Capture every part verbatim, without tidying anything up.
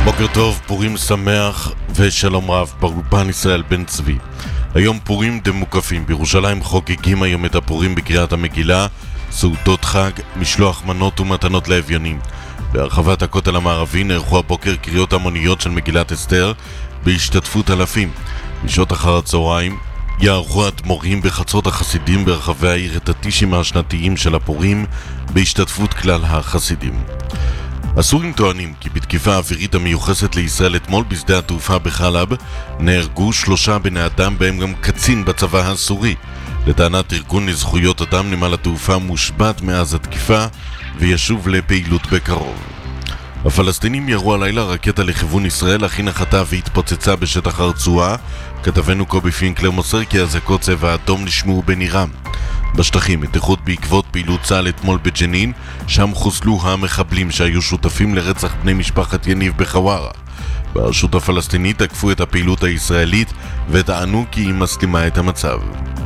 בוקר טוב, פורים שמח ושלום רב, באולפן ישראל בן צבי. היום פורים דמוקפים, בירושלים חוגגים היום את הפורים בקריאת המגילה, סעודות חג, משלוח מנות ומתנות לאביונים. בהרחבת הכותל המערבי נערכו הבוקר קריאות המוניות של מגילת אסתר בהשתתפות אלפים. בשעות אחר הצהריים יערכו אדמו"רים בחצרות החסידים ברחבי העיר את הטישים השנתיים של הפורים בהשתתפות כלל החסידים. הסורים טוענים כי בתקיפה האווירית המיוחסת לישראל אתמול בשדה התעופה בחלב נהרגו שלושה בני אדם, בהם גם קצין בצבא הסורי. לטענת ארגון לזכויות אדם, נמל התעופה מושבת מאז התקיפה וישוב לפעילות בקרוב. הפלסטינים ירו הלילה רקטה לכיוון ישראל, אך היא נחתה והתפוצצה בשטח הרצועה. כתבנו קובי פינקלר מוסר כי אזעקות צבע אדום נשמעו בנירם. בשטחים מתיחות בעקבות פעילות צה"ל אתמול בג'נין, שם חוסלו המחבלים שהיו שותפים לרצח בני משפחת יניב בחווארה. ברשות הפלסטינית תקפו את הפעילות הישראלית וטענו כי היא מסלימה את המצב.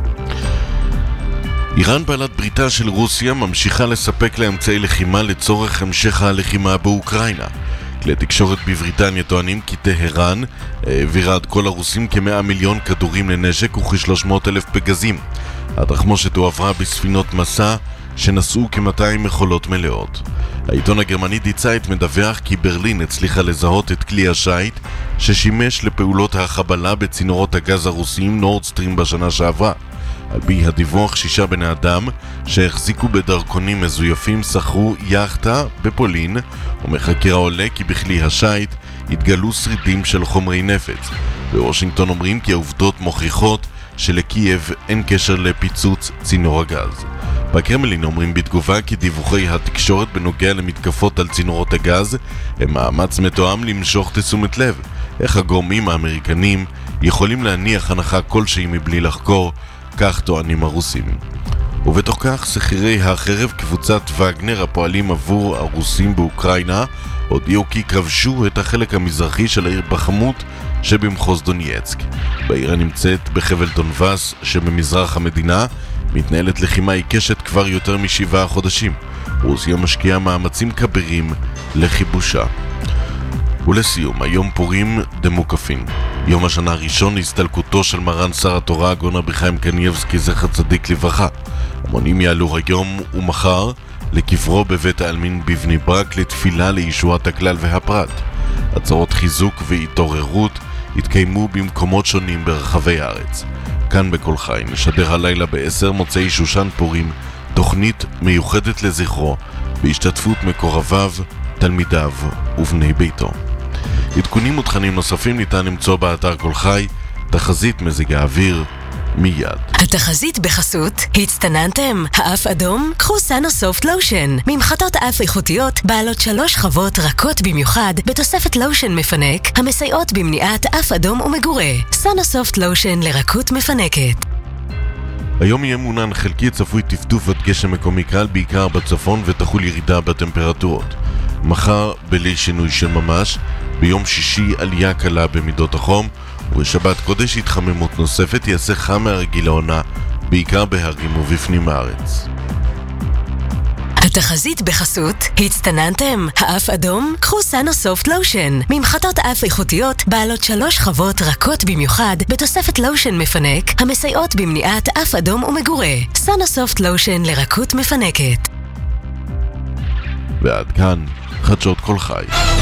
איראן, בעלת בריתה של רוסיה, ממשיכה לספק לאמצעי לחימה לצורך המשך הלחימה באוקראינה. כלי תקשורת בבריטניה טוענים כי טהרן העבירה עד כל הרוסים כ-מאה מיליון כדורים לנשק וכ-שלוש מאות אלף פגזים. התחמושת הועברה בספינות מסע שנסעו כ-מאתיים מכולות מלאות. העיתון הגרמני די צייט מדווח כי ברלין הצליחה לזהות את כלי השיט ששימש לפעולות החבלה בצינורות הגז הרוסיים נורד סטרים בשנה שעברה. על פי הדיווח, שישה בני אדם שהחזיקו בדרכונים מזויפים שכרו יאכטה בפולין, ומחקירה עולה כי בכלי השיט התגלו שרידים של חומרי נפץ. בוושינגטון אומרים כי העובדות מוכיחות שלקייב אין קשר לפיצוץ צינור הגז. בקרמלין אומרים בתגובה כי דיווחי התקשורת בנוגע למתקפות על צינורות הגז הם מאמץ מתואם למשוך תשומת לב. איך הגורמים האמריקנים יכולים להניח הנחה כלשהי מבלי לחקור, כך טוענים הרוסים. ובתוך כך שכירי החרב קבוצת וגנר הפועלים עבור הרוסים באוקראינה הודיעו כי כבשו את החלק המזרחי של העיר בחמות שבמחוז דונייצק. בעיר הנמצאת בחבל דונבאס שבמזרח המדינה מתנהלת לחימה עיקשת כבר יותר משבעה חודשים. רוסיה משקיעה מאמצים כבירים לכיבושה. ולסיום, היום פורים דמוקפין. יום השנה הראשון להסתלקותו של מרן שר התורה הגאון רבי חיים קניבסקי זכר צדיק לברכה. המונים יעלו היום ומחר לקברו בבית העלמין בבני ברק לתפילה לישועת הכלל והפרט. עצרות חיזוק והתעוררות התקיימו במקומות שונים ברחבי הארץ. כאן בכל חי נשדר הלילה בעשר מוצאי שושן פורים תוכנית מיוחדת לזכרו בהשתתפות מקורביו, תלמידיו ובני ביתו. עדכונים ותכנים נוספים ניתן למצוא באתר כל חי. תחזית מזג האוויר מיד. התחזית בחסות הצטננתם? האף אדום? קחו סאנו סופט לושן, ממחטות אף איכותיות בעלות שלוש שכבות רכות במיוחד בתוספת לושן מפנק המסייעות במניעת אף אדום ומגורה. סאנו סופט לושן לרכות מפנקת. היום יהיה מעונן חלקי, צפוי טפטוף עד גשם מקומי קל בעיקר בצפון ותחול ירידה בטמפרטורות. מחר בלי שינוי של ממש, ביום שישי עלייה קלה במידות החום, ובשבת קודש התחממות נוספת, יעשה חם מהרגיל לעונה, בעיקר בהרים ובפנים הארץ. התחזית בחסות הצטננתם? האף אדום? קחו סאנו סופט לושן, ממחטות אף איכותיות בעלות שלוש שכבות רכות במיוחד בתוספת לושן מפנק המסייעות במניעת אף אדום ומגורה. סאנו סופט לושן לרכות מפנקת. ועד כאן חדשות כל חי.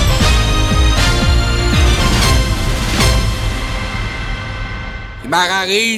מרריש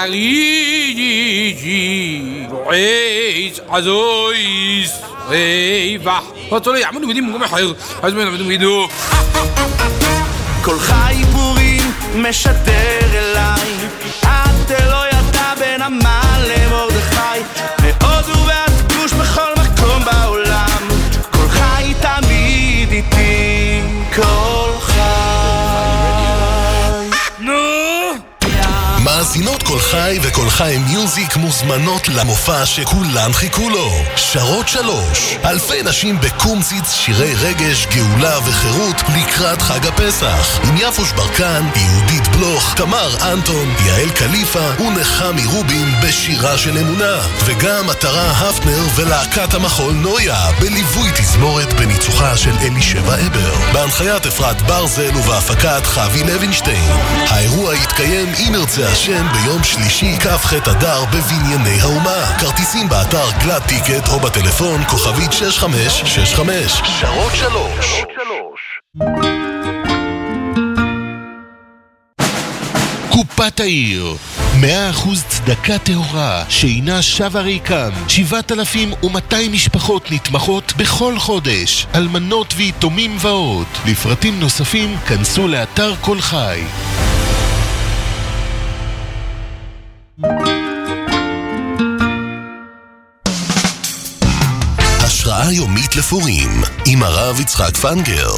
דחרישי רועיס עזויס ריבח וטולי יעמלו מדים מגום מחיר עזמין עבדו מגידו כל חי פורים משדר אליי עד לא ידע בין המן למרדכי מהודו ועד גוש בכל מקום בעולם כל חי תמיד איתי כל חי. מאזינות כל חי וכל כל חי מיוזיק מוזמנות למופע שכולם חיכו לו. שרות שלוש. אלפי נשים בקומציץ, שירי רגש, גאולה וחירות לקראת חג הפסח. עם יפוש ברקן, יהודית בלוך, תמר אנטון, יעל קליפה ונחמי רובין בשירה של אמונה. וגם עטרה הפנר ולהקת המחול נויה בליווי תזמורת בניצוחה של אלישבע אבר. בהנחיית אפרת ברזל ובהפקת חוי לוינשטיין. האירוע יתקיים אם ירצה השם ביום שלישי כ"ח אדר בבנייני האומה. כרטיסים באתר גלד טיקט או בטלפון כוכבית שש חמש שש חמש. שרות שלוש. קופת העיר, מאה אחוז צדקה טהורה שאינה שווה ריקם. שבעת אלפים ומאתיים משפחות נתמכות בכל חודש, אלמנות ויתומים ועוד. לפרטים נוספים כנסו לאתר כל חי. השראה יומית לפורים עם הרב יצחק פנגר.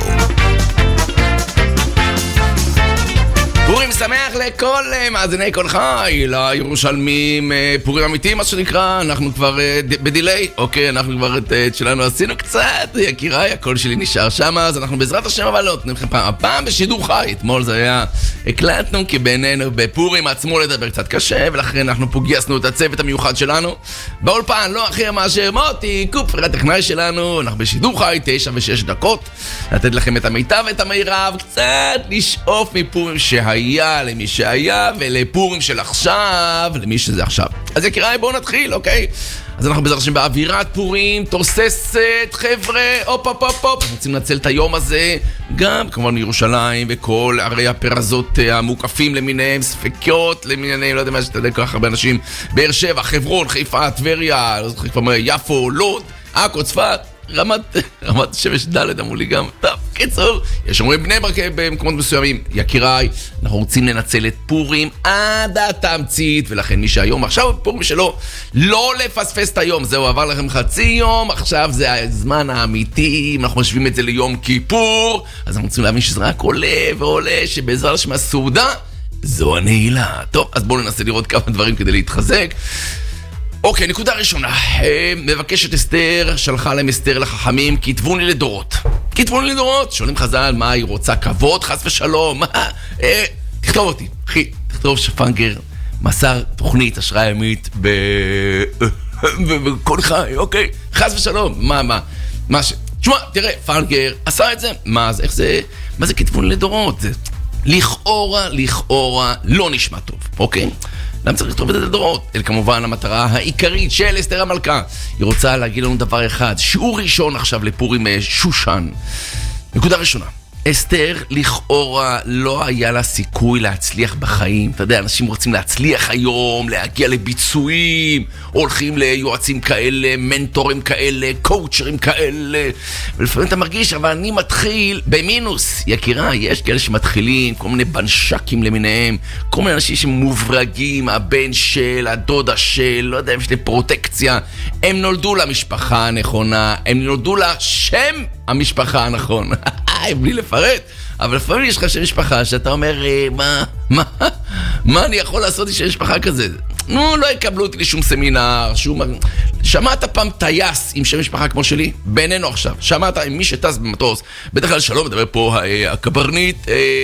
פורים שמח לכל מאזיני כל חי, לירושלמים, פורים אמיתי מה שנקרא. אנחנו כבר בדילי, אוקיי, אנחנו כבר את שלנו עשינו קצת, יקיריי, הקול שלי נשאר שם, אז אנחנו בעזרת השם אבל לא נתן לכם פעם, הפעם בשידור חי. אתמול זה היה, הקלטנו כי בינינו בפורים עצמו לדבר קצת קשה, ולכן אנחנו פה גייסנו את הצוות המיוחד שלנו באולפן, לא אחר מאשר מוטי קופר הטכנאי שלנו. אנחנו בשידור חי תשע ושש דקות, לתת לכם את המיטב ואת המירב, קצת לשאוף מפורים שהיה היה למי שהיה, ולפורים של עכשיו, למי שזה עכשיו. אז יקיריי, בואו נתחיל, אוקיי? אז אנחנו בעזרת השם באווירת פורים, תוססת, חבר'ה, אופ, אופ, אופ, אופ. אנחנו רוצים לנצל את היום הזה, גם כמובן מירושלים, וכל ערי הפרזות המוקפים למיניהם, ספקיות למיניהם, לא יודע מה שאתה יודע, כל כך הרבה אנשים, באר שבע, חברון, חיפה, טבריה, לא זוכר כבר מה, יפו, לוד, עכו, צפת, רמת, רמת שמש ד' אמרו לי גם. טוב, קיצור, יש אומרים בני ברק במקומות מסוימים. יקיריי, אנחנו רוצים לנצל את פורים עד התמצית, ולכן מי שהיום עכשיו פורים שלו, לא לפספס את היום. זהו, עבר לכם חצי יום, עכשיו זה הזמן האמיתי. אם אנחנו משווים את זה ליום כיפור, אז אנחנו רוצים להבין שזה רק עולה ועולה, שבעזרת השם הסעודה זו הנעילה. טוב, אז בואו ננסה לראות כמה דברים כדי להתחזק. אוקיי, נקודה ראשונה. מבקשת אסתר, שלחה להם אסתר לחכמים, כתבו לי לדורות. כתבו לי לדורות. שואלים חז"ל, מה היא רוצה? כבוד, חס ושלום? מה? אה, תכתוב אותי. אחי, תכתוב שפנגר מסר תוכנית השראה ימית בכל חי, אוקיי? חס ושלום. מה, מה? מה ש... תשמע, תראה, פנגר עשה את זה. מה זה? איך זה? מה זה כתבו לי לדורות? זה לכאורה, לכאורה, לא נשמע טוב, אוקיי? למה צריך לכתוב את זה לדורות? אלה כמובן המטרה העיקרית של אסתר המלכה. היא רוצה להגיד לנו דבר אחד, שיעור ראשון עכשיו לפורים שושן. נקודה ראשונה, אסתר לכאורה לא היה לה סיכוי להצליח בחיים. אתה יודע, אנשים רוצים להצליח היום, להגיע לביצועים, הולכים ליועצים כאלה, מנטורים כאלה, קואוצ'רים כאלה, ולפעמים אתה מרגיש, אבל אני מתחיל במינוס. יקירה, יש כאלה שמתחילים, כל מיני בנשקים למיניהם, כל מיני אנשים שמוברגים, הבן של, הדודה של, לא יודע, יש לי פרוטקציה. הם נולדו למשפחה הנכונה, הם נולדו לשם המשפחה הנכון. בלי לפרט, אבל לפעמים יש לך שם משפחה שאתה אומר, מה, מה, מה אני יכול לעשות עם שם משפחה כזה? נו, לא יקבלו אותי לשום סמינר, שום... שמעת פעם טייס עם שם משפחה כמו שלי? בינינו עכשיו, שמעת עם מי שטס במטוס, בדרך כלל שלום, מדבר פה הקברניט,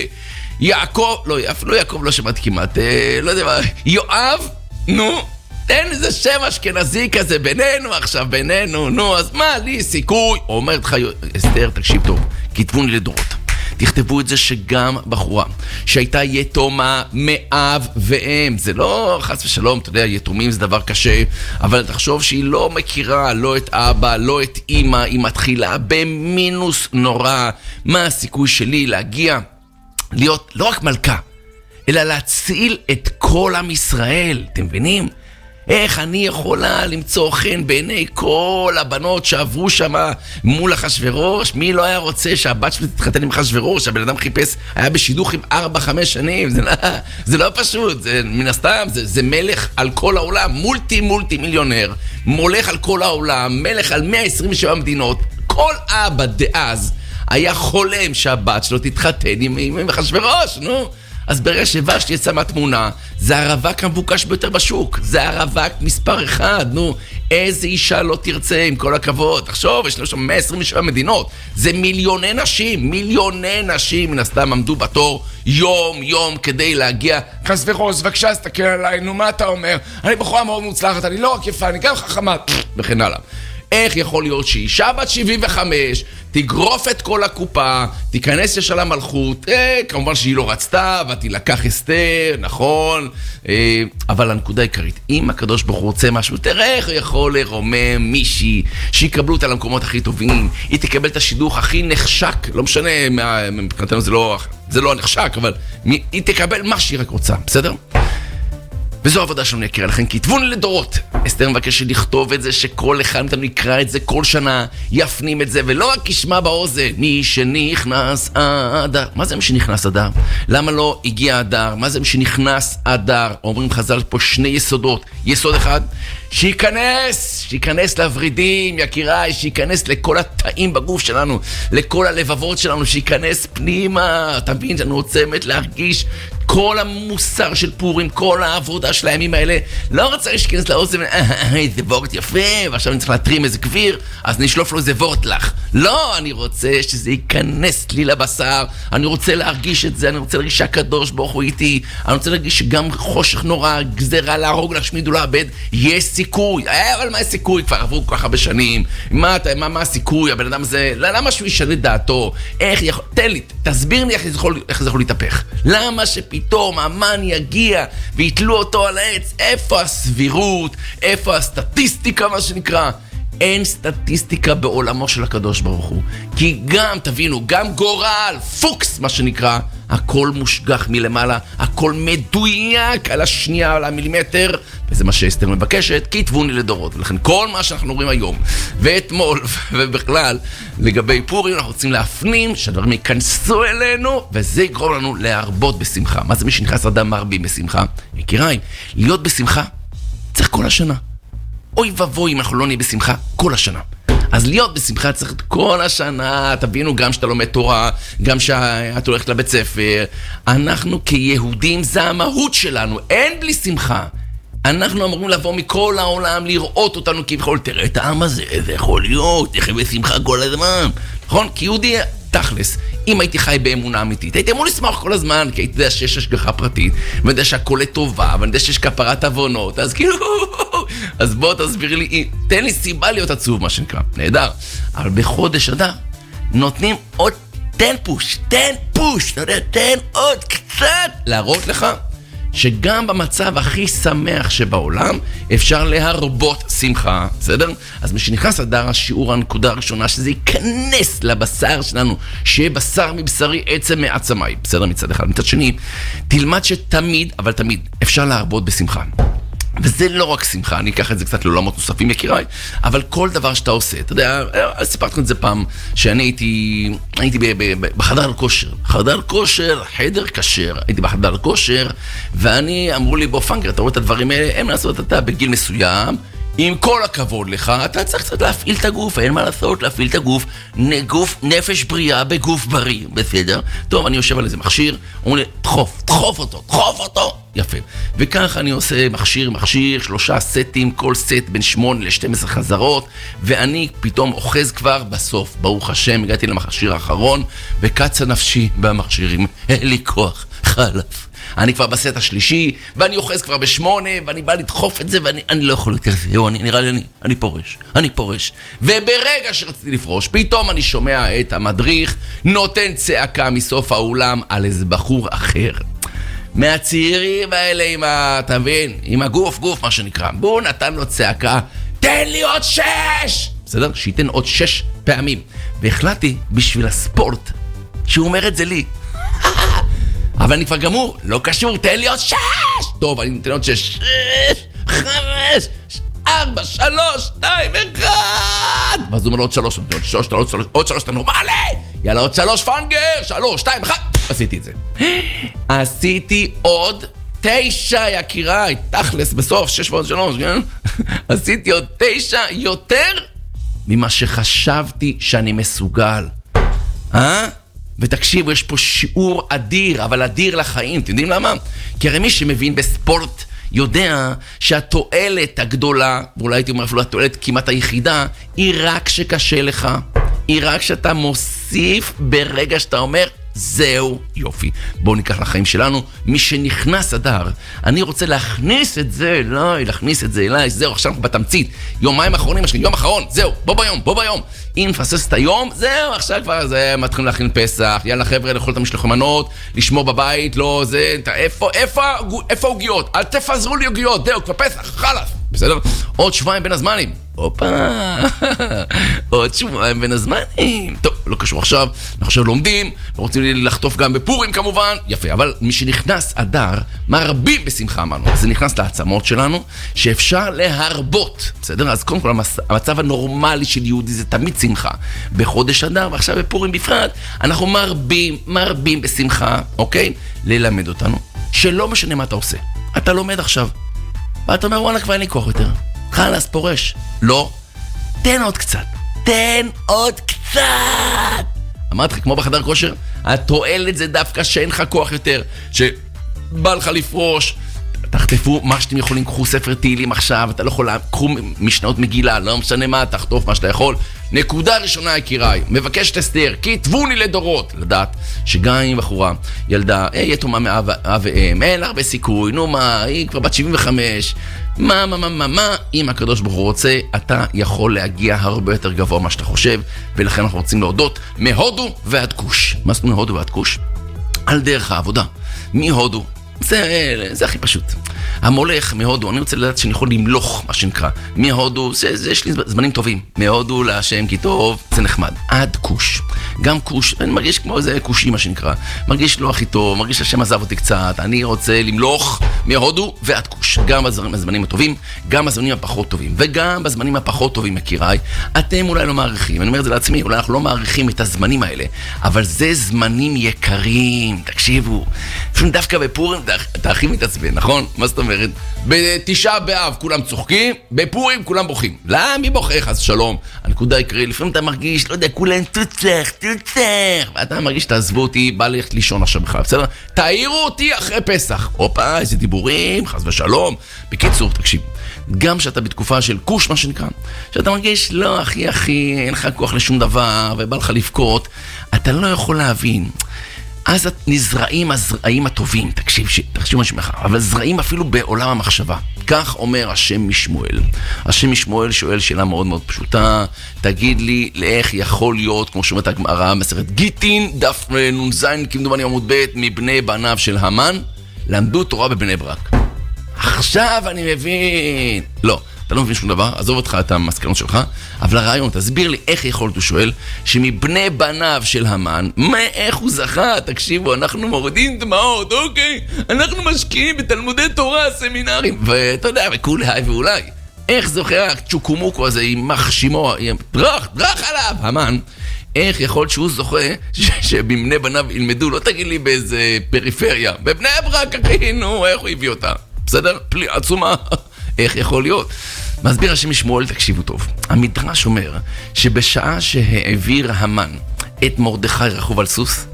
יעקב, לא, אפילו יעקב לא שמעתי כמעט, לא יודע מה, יואב, נו, תן איזה שם אשכנזי כזה בינינו עכשיו, בינינו, נו, אז מה, לי סיכוי? אומרת לך, אסתר, תקשיב טוב, כתבו לי לדורות. תכתבו את זה שגם בחורה שהייתה יתומה מאב ואם, זה לא חס ושלום, אתה יודע, יתומים זה דבר קשה, אבל תחשוב שהיא לא מכירה לא את אבא, לא את אמא, היא מתחילה במינוס נורא. מה הסיכוי שלי להגיע, להיות לא רק מלכה, אלא להציל את כל עם ישראל, אתם מבינים? איך אני יכולה למצוא חן בעיני כל הבנות שעברו שם מול אחשוורוש? מי לא היה רוצה שהבת שלי תתחתן עם אחשוורוש? הבן אדם חיפש, היה בשידוך עם ארבע, חמש שנים, זה לא, זה לא פשוט, זה, מן הסתם, זה, זה מלך על כל העולם, מולטי מולטי מיליונר, מולך על כל העולם, מלך על מאה עשרים ושבע מדינות. כל אבא דאז היה חולם שהבת שלו תתחתן עם, עם אחשוורוש, נו. אז ברגע שוושתי יצא מהתמונה, זה הרווק המבוקש ביותר בשוק. זה הרווק מספר אחד, נו. איזה אישה לא תרצה, עם כל הכבוד. תחשוב, יש לנו שם מאה עשרים ושבע מדינות. זה מיליוני נשים, מיליוני נשים, מן הסתם עמדו בתור יום יום כדי להגיע. חס וחוס, בבקשה, תסתכל עליי, נו מה אתה אומר? אני בחורה מאוד מוצלחת, אני לא רק יפה, אני גם חכמה, וכן הלאה. איך יכול להיות שאישה בת שבעים וחמש תגרוף את כל הקופה, תיכנס ישר למלכות, אה, כמובן שהיא לא רצתה, ותילקח אסתר, נכון, אה, אבל הנקודה העיקרית, אם הקדוש ברוך הוא רוצה משהו, תראה איך הוא יכול לרומם מישהי, שיקבלו אותה למקומות הכי טובים, היא תקבל את השידוך הכי נחשק, לא משנה, מבחינתנו זה לא, זה לא הנחשק, אבל היא תקבל מה שהיא רק רוצה, בסדר? וזו העבודה שלנו יקרה לכם, כתבון לדורות. אסתר מבקשת לכתוב את זה, שכל אחד מאיתנו יקרא את זה כל שנה, יפנים את זה, ולא רק ישמע באוזן. מי שנכנס אדר. מה זה מי שנכנס אדר? למה לא הגיע אדר? מה זה מי שנכנס אדר? אומרים חז"ל פה שני יסודות. יסוד אחד, שייכנס, שייכנס לוורידים, יקיריי, שייכנס לכל התאים בגוף שלנו, לכל הלבבות שלנו, שייכנס פנימה. אתה מבין, אני רוצה באמת להרגיש כל המוסר של פורים, כל העבודה של הימים האלה. לא רוצה להיכנס לאוזן, איזה וורט יפה, ועכשיו אני צריך להתרים איזה כביר, אז נשלוף לו איזה וורט לך. לא, אני רוצה שזה ייכנס לי לבשר, אני רוצה להרגיש את זה, אני רוצה להרגיש שהקדוש ברוך הוא איתי, אני רוצה להרגיש שגם חושך נורא, גזרה, להרוג, להשמיד ולאבד, יש סיכוי. אבל מה הסיכוי? כבר עברו כל כך הרבה שנים. מה, מה, מה הסיכוי? הבן אדם הזה, למה שהוא ישנה דעתו? איך יכול... תן לי, תסביר לי איך זה יכול, איך זה יכול להתהפך. למה שפתאום המן יגיע ויתלו אותו על העץ? איפה הסבירות? איפה הסטטיסטיקה, מה שנקרא? אין סטטיסטיקה בעולמו של הקדוש ברוך הוא. כי גם, תבינו, גם גורל, פוקס, מה שנקרא, הכל מושגח מלמעלה, הכל מדויק על השנייה, על המילימטר, וזה מה שאסתר מבקשת, כי תבוני לדורות. ולכן כל מה שאנחנו רואים היום, ואתמול, ובכלל, לגבי פורים, אנחנו רוצים להפנים שהדברים ייכנסו אלינו, וזה יגרום לנו להרבות בשמחה. מה זה מי שנכנס אדם מרבים בשמחה? יקיריי, להיות בשמחה צריך כל השנה. אוי ובוי אם אנחנו לא נהיה בשמחה כל השנה. אז להיות בשמחה צריך את כל השנה, תבינו, גם שאתה לומד תורה, גם שאת הולכת לבית ספר. אנחנו כיהודים, זה המהות שלנו, אין בלי שמחה. אנחנו אמורים לבוא מכל העולם לראות אותנו כבכל, תראה את העם הזה, זה יכול להיות, איך בשמחה כל הזמן. נכון? כי יהודי תכלס, אם הייתי חי באמונה אמיתית, הייתי אמור לשמוח כל הזמן, כי הייתי יודע שיש השגחה פרטית, ואני יודע שהכל לטובה, ואני יודע שיש כפרת עוונות, אז כאילו, אז בוא תסביר לי, תן לי סיבה להיות עצוב, מה שנקרא, נהדר. אבל בחודש אדר, נותנים עוד, תן פוש, תן פוש, אתה יודע, תן עוד קצת, להראות לך, שגם במצב הכי שמח שבעולם אפשר להרבות שמחה, בסדר? אז מי שנכנס אדר, השיעור הנקודה הראשונה, שזה ייכנס לבשר שלנו, שיהיה בשר מבשרי עצם מעצמי, בסדר? מצד אחד. מצד שני, תלמד שתמיד, אבל תמיד, אפשר להרבות בשמחה. וזה לא רק שמחה, אני אקח את זה קצת לעולמות נוספים, יקיריי, אבל כל דבר שאתה עושה, אתה יודע, סיפרתי את זה פעם, שאני הייתי, הייתי בחדר כושר, חדר כושר, חדר כשר, הייתי בחדר כושר, ואני, אמרו לי, בוא פנקר, אתה רואה את הדברים האלה, הם לעשות, אתה בגיל מסוים, עם כל הכבוד לך, אתה צריך קצת להפעיל את הגוף, אין מה לעשות, להפעיל את הגוף, גוף, נפש בריאה בגוף בריא, בסדר? טוב, אני יושב על איזה מכשיר, אומרים לי, דחוף, דחוף אותו, דחוף אותו, יפה. וכך אני עושה מכשיר, מכשיר, שלושה סטים, כל סט בין שמונה ל-שתים עשרה חזרות, ואני פתאום אוחז כבר בסוף, ברוך השם, הגעתי למכשיר האחרון, וקצה נפשי במכשירים, אין לי כוח, חלף. אני כבר בסט השלישי, ואני אוחז כבר בשמונה, ואני בא לדחוף את זה, ואני אני לא יכול יותר, זהו, אני, נראה לי, אני, אני פורש, אני פורש. וברגע שרציתי לפרוש, פתאום אני שומע את המדריך, נותן צעקה מסוף האולם על איזה בחור אחר. מהצעירים האלה עם ה... אתה מבין? עם הגוף, גוף, מה שנקרא. בוא נתן לו צעקה, תן לי עוד שש! בסדר? שייתן עוד שש פעמים. והחלטתי בשביל הספורט, שהוא אומר את זה לי. אבל אני כבר גמור, לא קשור, תן לי עוד שש! טוב, אני נותן עוד שש, שש, חמש, ארבע, שלוש, שתיים, אחד! ואז הוא אומר לו עוד שלוש, עוד שלוש, עוד שלוש, עוד שלוש, אתה נורמלי! יאללה, עוד שלוש פנגר, שלוש, שתיים, אחד! עשיתי את זה. עשיתי עוד תשע, יקיריי, תכלס, בסוף, שש ועוד שלוש, כן? עשיתי עוד תשע יותר ממה שחשבתי שאני מסוגל. אה? ותקשיבו, יש פה שיעור אדיר, אבל אדיר לחיים. אתם יודעים למה? כי הרי מי שמבין בספורט יודע שהתועלת הגדולה, ואולי הייתי אומר אפילו התועלת כמעט היחידה, היא רק שקשה לך. היא רק שאתה מוסיף ברגע שאתה אומר, זהו, יופי. בואו ניקח לחיים שלנו, מי שנכנס אדר, אני רוצה להכניס את זה אליי, להכניס את זה אליי, זהו, עכשיו אנחנו בתמצית, יומיים אחרונים, יש לי יום אחרון, זהו, בוא ביום, בוא ביום. אם נפסס את היום, זהו, עכשיו כבר זה, מתחילים להכין פסח, יאללה חבר'ה, לאכול את המשלוחי מנות, לשמור בבית, לא, זה, איפה, איפה, איפה עוגיות? אל תפזרו לי עוגיות, זהו, כבר פסח, חלף. בסדר? עוד שבועיים בין הזמנים. הופה, עוד שבועיים בין הזמנים. טוב, לא קשור עכשיו, אנחנו עכשיו לומדים, לא רוצים לחטוף גם בפורים כמובן, יפה, אבל מי שנכנס אדר, מרבים בשמחה אמרנו, זה נכנס לעצמות שלנו, שאפשר להרבות, בסדר? אז קודם כל, המצב הנורמלי של יהודי זה תמיד שמחה. בחודש אדר, ועכשיו בפורים בפרט, אנחנו מרבים, מרבים בשמחה, אוקיי? ללמד אותנו, שלא משנה מה אתה עושה. אתה לומד עכשיו. ואתה אומר, וואלה, כבר אין לי כוח יותר. חלס, פורש. לא. תן עוד קצת. תן עוד קצת. אמרתי לך, כמו בחדר כושר, התועלת זה דווקא שאין לך כוח יותר. שבא לך לפרוש. תחטפו מה שאתם יכולים, קחו ספר תהילים עכשיו, אתה לא יכול, קחו משנות מגילה, לא משנה מה, תחטוף מה שאתה יכול. נקודה ראשונה, יקיריי, מבקשת אסתר, כתבוני לדורות, לדעת שגם אם בחורה, ילדה, אה, יתומה מאב ואם, אין הרבה סיכוי, נו מה, היא כבר בת שבעים וחמש, מה, מה, מה, מה, מה, אם הקדוש ברוך הוא רוצה, אתה יכול להגיע הרבה יותר גבוה מה שאתה חושב, ולכן אנחנו רוצים להודות מהודו ועד כוש. מה זאת אומרת מהודו ועד כוש? על דרך העבודה, מהודו. זה, זה הכי פשוט. המולך מהודו, אני רוצה לדעת שאני יכול למלוך, מה שנקרא. מהודו, זה, זה, יש לי זמנים טובים. מהודו להשם כי טוב, זה נחמד. עד כוש. גם כוש, אני מרגיש כמו איזה כושי, מה שנקרא. מרגיש לא הכי טוב, מרגיש השם עזב אותי קצת. אני רוצה למלוך מהודו ועד כוש. גם בזמנים הטובים, גם בזמנים הפחות טובים. וגם בזמנים הפחות טובים, יקיריי, אתם אולי לא מעריכים. אני אומר את זה לעצמי, אולי אנחנו לא מעריכים את הזמנים האלה. אבל זה זמנים יקרים. תקשיבו. דווקא בפורים אתה הכי מתעצבן, נכון? מה זאת אומרת? בתשעה באב כולם צוחקים, בפורים כולם בוכים. לא, מי בוכה? חס שלום. הנקודה יקרה, לפעמים אתה מרגיש, לא יודע, כולם תוצח, תוצח. ואתה מרגיש, תעזבו אותי, בא ללכת לישון עכשיו בכלל, בסדר? תעירו אותי אחרי פסח. הופה, איזה דיבורים, חס ושלום. בקיצור, תקשיב, גם שאתה בתקופה של כוש, מה שנקרא, שאתה מרגיש, לא, אחי, אחי, אין לך כוח לשום דבר, ובא לך לבכות, אתה לא יכול להבין. אז נזרעים הזרעים הטובים, תקשיב, תקשיב מה שמחה, אבל זרעים אפילו בעולם המחשבה. כך אומר השם משמואל. השם משמואל שואל שאלה מאוד מאוד פשוטה, תגיד לי לאיך יכול להיות, כמו שאומרת הגמרא, מסכת גיטין, דף נ"ז, כמדומני עמוד ב', מבני בניו של המן, למדו תורה בבני ברק. עכשיו אני מבין. לא. אתה לא מבין שום דבר, עזוב אותך את המסקנות שלך, אבל הרעיון, תסביר לי איך יכול להיות, הוא שואל, שמבני בניו של המן, מה, איך הוא זכה? תקשיבו, אנחנו מורידים דמעות, אוקיי? אנחנו משקיעים בתלמודי תורה, סמינרים, ואתה יודע, וכולי היי ואולי. איך זוכר הצ'וקומוקו הזה, עם מחשימו, עם דרך, דרך עליו, המן, איך יכול להיות שהוא זוכה שבבני בניו ילמדו, לא תגיד לי באיזה פריפריה, בבני ברק, אחי, נו, איך הוא הביא אותה? בסדר? פלי, עצומה. איך יכול להיות? מסביר השם משמואל, תקשיבו טוב. המדרש אומר שבשעה שהעביר המן את מרדכי רכוב על סוס,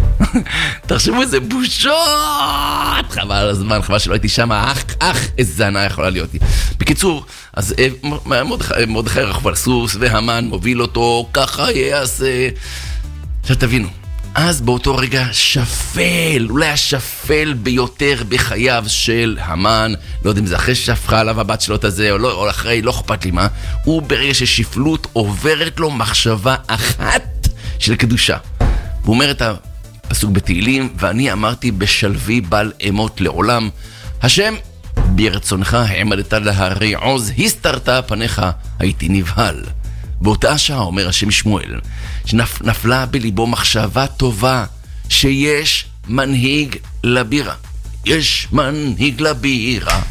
תחשבו איזה בושות! חבל על הזמן, חבל שלא הייתי שם, אך, אך, איזה זנה יכולה להיות לי. בקיצור, אז מרדכי, מרדכי רכוב על סוס, והמן מוביל אותו, ככה יעשה. עכשיו תבינו, אז באותו רגע שפל, אולי השפל ביותר בחייו של המן, לא יודע אם זה אחרי ששפכה עליו הבת שלו את הזה, או, לא, או אחרי, לא אכפת לי מה, הוא ברגע ששפלות עוברת לו מחשבה אחת של קדושה. הוא אומר את הפסוק בתהילים, ואני אמרתי בשלוי בל אמות לעולם, השם, ברצונך העמדת להרי עוז, הסתרת פניך, הייתי נבהל. באותה שעה אומר השם שמואל, שנפלה בליבו מחשבה טובה, שיש מנהיג לבירה. יש מנהיג לבירה.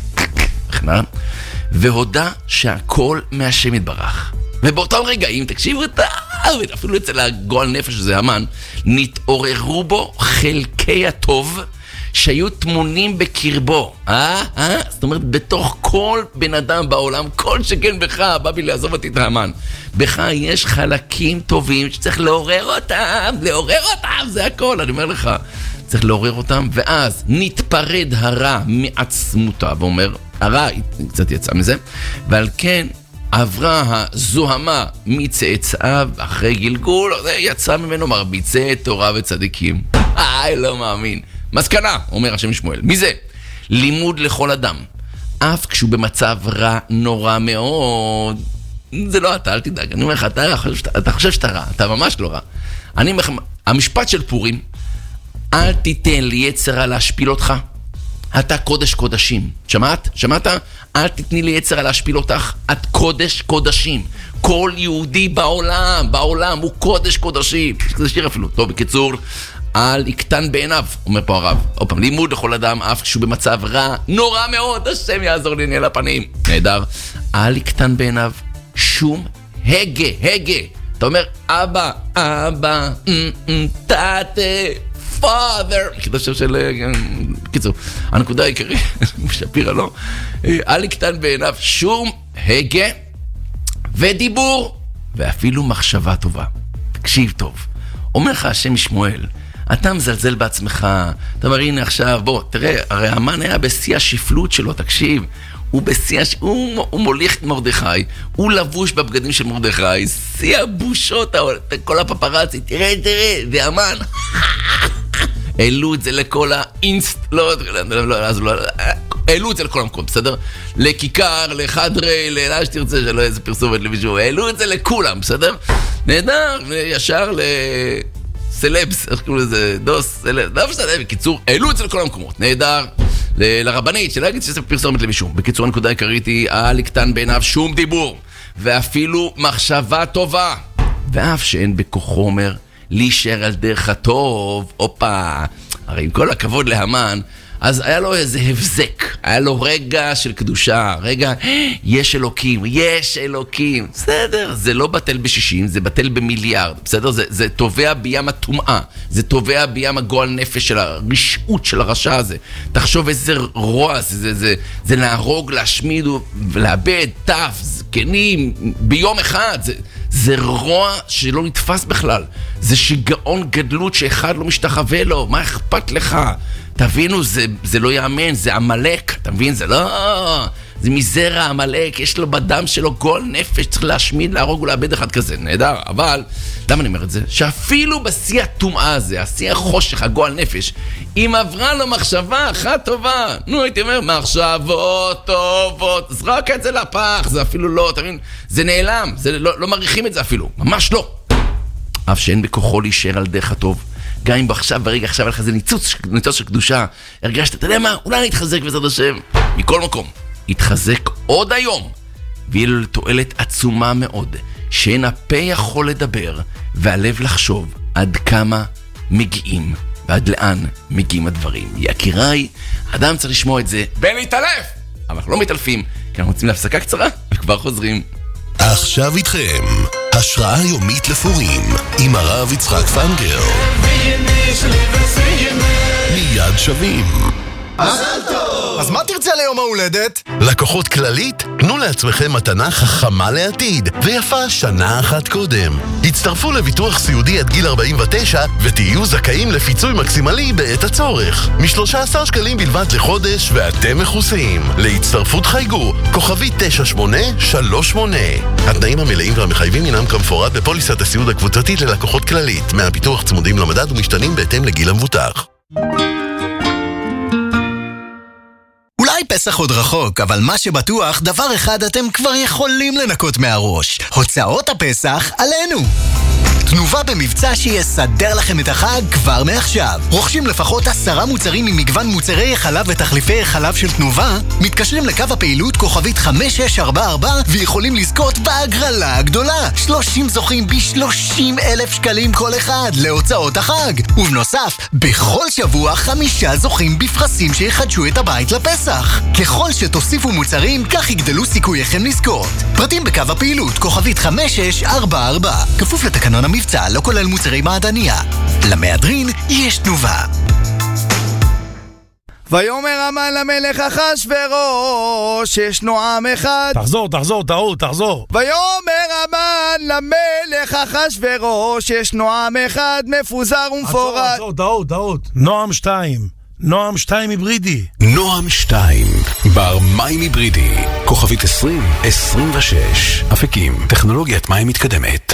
והודע שהכל מהשם יתברך. ובאותם רגעים, תקשיבו את הארץ, אפילו אצל הגועל נפש הזה, המן, נתעוררו בו חלקי הטוב, שהיו תמונים בקרבו. אה? אה? זאת אומרת, בתוך כל בן אדם בעולם, כל שכן בך, בבי לעזוב אותי את האמן. בך יש חלקים טובים שצריך לעורר אותם, לעורר אותם, זה הכל, אני אומר לך. צריך לעורר אותם, ואז נתפרד הרע מעצמותה, ואומר, הרע קצת יצא מזה, ועל כן עברה הזוהמה מצאצאיו, אחרי גלגול, יצא ממנו מרביצי תורה וצדיקים. איי, לא מאמין. מסקנה, אומר השם שמואל. מי זה? לימוד לכל אדם. אף כשהוא במצב רע נורא מאוד. זה לא אתה, אל תדאג. אני אומר לך, אתה, אתה חושב שאתה רע, אתה ממש לא רע. אני אומר לך, המשפט של פורים, אל תיתן לי יצרה להשפיל אותך. אתה קודש קודשים. שמעת? שמעת? אל תתני לי יצרה להשפיל אותך. את קודש קודשים. כל יהודי בעולם, בעולם הוא קודש קודשים. יש כזה שיר אפילו. טוב, בקיצור, אל יקטן בעיניו, אומר פה הרב. עוד פעם, לימוד לכל אדם, אף כשהוא במצב רע, נורא מאוד, השם יעזור לי נהיה לפנים. נהדר. אל יקטן בעיניו שום הגה, הגה. אתה אומר, אבא, אבא, תתה, father, כדי שם של... קיצור, הנקודה העיקרית, שפירה לא, אל יקטן בעיניו שום הגה ודיבור, ואפילו מחשבה טובה. תקשיב טוב. אומר לך השם שמואל, אתה מזלזל בעצמך, אתה אומר, הנה עכשיו, בוא, תראה, הרי המן היה בשיא השפלות שלו, תקשיב, הוא בשיא, הוא, הוא מוליך את מרדכי, הוא לבוש בבגדים של מרדכי, שיא הבושות, כל הפפרצי, תראה, תראה, והמן, העלו את זה לכל האינסט, לא, לא, לא, אז לא, העלו את זה לכל המקום, בסדר? לכיכר, לחדרי, לאלה שתרצה, שלא איזה פרסומת למישהו, העלו את זה לכולם, בסדר? נהדר, ישר לסלבס, איך קוראים לזה, דוס, סלבס, לא משנה, בקיצור, העלו את זה לכל המקומות, נהדר, לרבנית, שלא יגיד שזה פרסומת למישהו. בקיצור, הנקודה העיקרית היא, אל יקטן בעיניו שום דיבור, ואפילו מחשבה טובה, ואף שאין בכוחו אומר, להישאר על דרך הטוב, אופה, הרי עם כל הכבוד להמן, אז היה לו איזה הבזק, היה לו רגע של קדושה, רגע, יש אלוקים, יש אלוקים, בסדר, זה לא בטל בשישים, זה בטל במיליארד, בסדר, זה, זה טובע בים הטומאה, זה טובע בים הגועל נפש של הרשעות של הרשע הזה, תחשוב איזה רוע, זה, זה, זה, זה להרוג, להשמיד ולאבד, טף, זקנים, ביום אחד, זה... זה רוע שלא נתפס בכלל. זה שיגעון גדלות שאחד לא משתחווה לו. מה אכפת לך? תבינו, זה, זה לא יאמן, זה המלאק. אתה מבין? זה לא... זה מזרע המלאק, יש לו בדם שלו גול נפש, צריך להשמיד, להרוג ולאבד אחד כזה. נהדר, אבל... למה אני אומר את זה? שאפילו בשיא הטומאה הזה, השיא החושך, הגועל נפש, אם עברה לו מחשבה אחת טובה, נו, הייתי אומר, מחשבות טובות, זרוק את זה לפח, זה אפילו לא, אתה מבין? זה נעלם, זה לא, לא מריחים את זה אפילו, ממש לא. אף שאין בכוחו להישאר על דרך הטוב, גם אם עכשיו, ברגע עכשיו, היה לך איזה ניצוץ, ניצוץ של קדושה, הרגשת, אתה יודע מה? אולי נתחזק בעזרת השם. מכל מקום, יתחזק עוד היום, ויהיה לו לתועלת עצומה מאוד, שאין הפה יכול לדבר, והלב לחשוב עד כמה מגיעים, ועד לאן מגיעים הדברים. יקיריי, אדם צריך לשמוע את זה, ולהתעלף! אבל אנחנו לא מתעלפים, כי אנחנו רוצים להפסקה קצרה, וכבר חוזרים. עכשיו איתכם, השראה יומית לפורים, עם הרב יצחק פנגר. מיד שווים. מזל טוב! אז מה תרצה ליום ההולדת? לקוחות כללית, תנו לעצמכם מתנה חכמה לעתיד, ויפה שנה אחת קודם. הצטרפו לביטוח סיעודי עד גיל ארבעים ותשע, ותהיו זכאים לפיצוי מקסימלי בעת הצורך. מ-שלושה עשר שקלים בלבד לחודש, ואתם מכוסים. להצטרפות חייגו, כוכבי תשע שמונה שלוש שמונה. התנאים המלאים והמחייבים אינם כמפורט בפוליסת הסיעוד הקבוצתית ללקוחות כללית. מהביטוח צמודים למדד ומשתנים בהתאם לגיל המבוטח. אולי פסח עוד רחוק, אבל מה שבטוח, דבר אחד אתם כבר יכולים לנקות מהראש. הוצאות הפסח עלינו. תנובה במבצע שיסדר לכם את החג כבר מעכשיו. רוכשים לפחות עשרה מוצרים ממגוון מוצרי חלב ותחליפי חלב של תנובה, מתקשרים לקו הפעילות כוכבית חמש שש ארבע ארבע ויכולים לזכות בהגרלה הגדולה. שלושים זוכים ב-שלושים אלף שקלים כל אחד להוצאות החג. ובנוסף, בכל שבוע חמישה זוכים בפרסים שיחדשו את הבית לפסח. ככל שתוסיפו מוצרים, כך יגדלו סיכוייכם לזכות. פרטים בקו הפעילות כוכבית חמש שש ארבע ארבע. כפוף לתקנון המבצע, לא כולל מוצרי מעדניה. למהדרין יש תנובה. ויאמר המן למלך אחשוורוש, ישנו עם אחד. תחזור, תחזור, טעות, תחזור. ויאמר המן למלך אחשוורוש, ישנו עם אחד מפוזר ומפורד. תחזור, טעות, טעות. נועם שתיים. נועם שתיים היברידי. נועם שתיים, בר מים היברידי. כוכבית עשרים עשרים ושש. אפיקים, טכנולוגיית מים מתקדמת.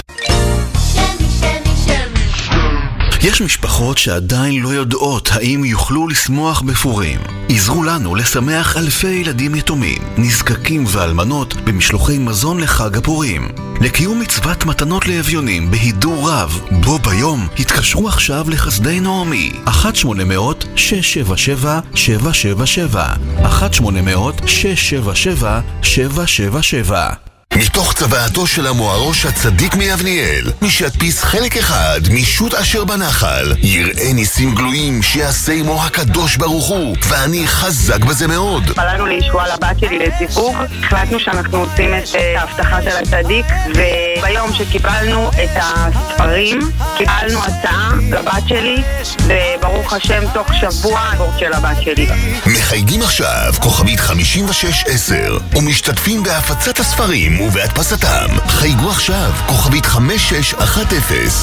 יש משפחות שעדיין לא יודעות האם יוכלו לשמוח בפורים. עזרו לנו לשמח אלפי ילדים יתומים, נזקקים ואלמנות במשלוחי מזון לחג הפורים. לקיום מצוות מתנות לאביונים בהידור רב, בו ביום התקשרו עכשיו לחסדי נעמי אחת שמונה אפס אפס שש שבע שבע שבע שבע שבע אחת שמונה אפס אפס שש שבע שבע שבע שבע שבע. מתוך צוואתו של המוארוש הצדיק מאבניאל, מי שידפיס חלק אחד משוט אשר בנחל, יראה ניסים גלויים שיעשה עמו הקדוש ברוך הוא, ואני חזק בזה מאוד. פלנו לישוע לבת שלי לסיפור, החלטנו שאנחנו עושים את ההבטחה של הצדיק, וביום שקיבלנו את הספרים, קיבלנו הצעה לבת שלי, וברוך השם תוך שבוע הבורט של הבת שלי. מחייגים עכשיו כוכבית חמישים ושש עשר, ומשתתפים בהפצת הספרים ובהדפסתם. חייגו עכשיו כוכבית חמש שש אחת אפס.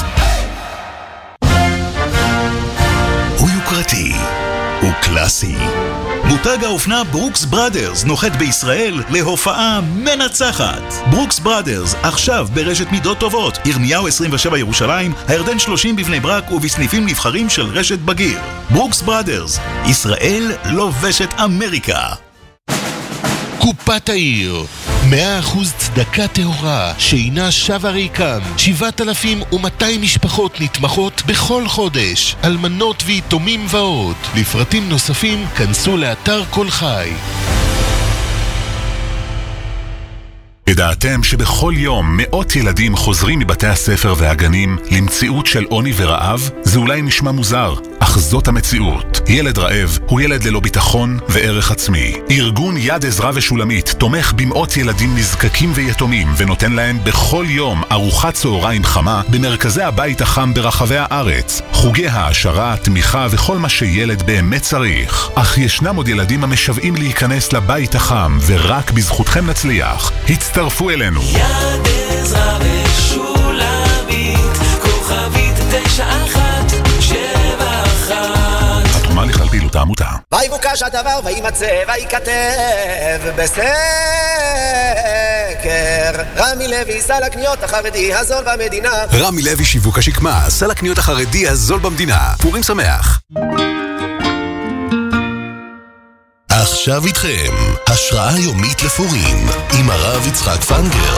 הוא יוקרתי, הוא קלאסי. מותג האופנה ברוקס בראדרס נוחת בישראל להופעה מנצחת. ברוקס בראדרס עכשיו ברשת מידות טובות, ירמיהו עשרים ושבע ירושלים, הירדן שלושים בבני ברק ובסניפים נבחרים של רשת בגיר. ברוקס בראדרס, ישראל לובשת אמריקה. קופת העיר, מאה אחוז צדקה טהורה שאינה שווה ריקם. שבעת אלפים ומאתיים משפחות נתמכות בכל חודש, אלמנות ויתומים ועוד. לפרטים נוספים כנסו לאתר כל חי. ידעתם שבכל יום מאות ילדים חוזרים מבתי הספר והגנים למציאות של עוני ורעב? זה אולי נשמע מוזר, אך זאת המציאות. ילד רעב הוא ילד ללא ביטחון וערך עצמי. ארגון יד עזרא ושולמית תומך במאות ילדים נזקקים ויתומים ונותן להם בכל יום ארוחת צהריים חמה במרכזי הבית החם ברחבי הארץ, חוגי העשרה, תמיכה וכל מה שילד באמת צריך. אך ישנם עוד ילדים המשוועים להיכנס לבית החם, ורק בזכותכם נצליח. הצטרפו אלינו. יד עזרא ושולמית, כוכבית תשע אחת שבע אחת. התרומה לכלל פעילות העמותה. ויבוקש הדבר וימצא וייכתב בסקר. רמי לוי, סל הקניות החרדי הזול במדינה. רמי לוי, שיווק השקמה, סל הקניות החרדי הזול במדינה. פורים שמח. עכשיו איתכם, השראה יומית לפורים, עם הרב יצחק פנגר.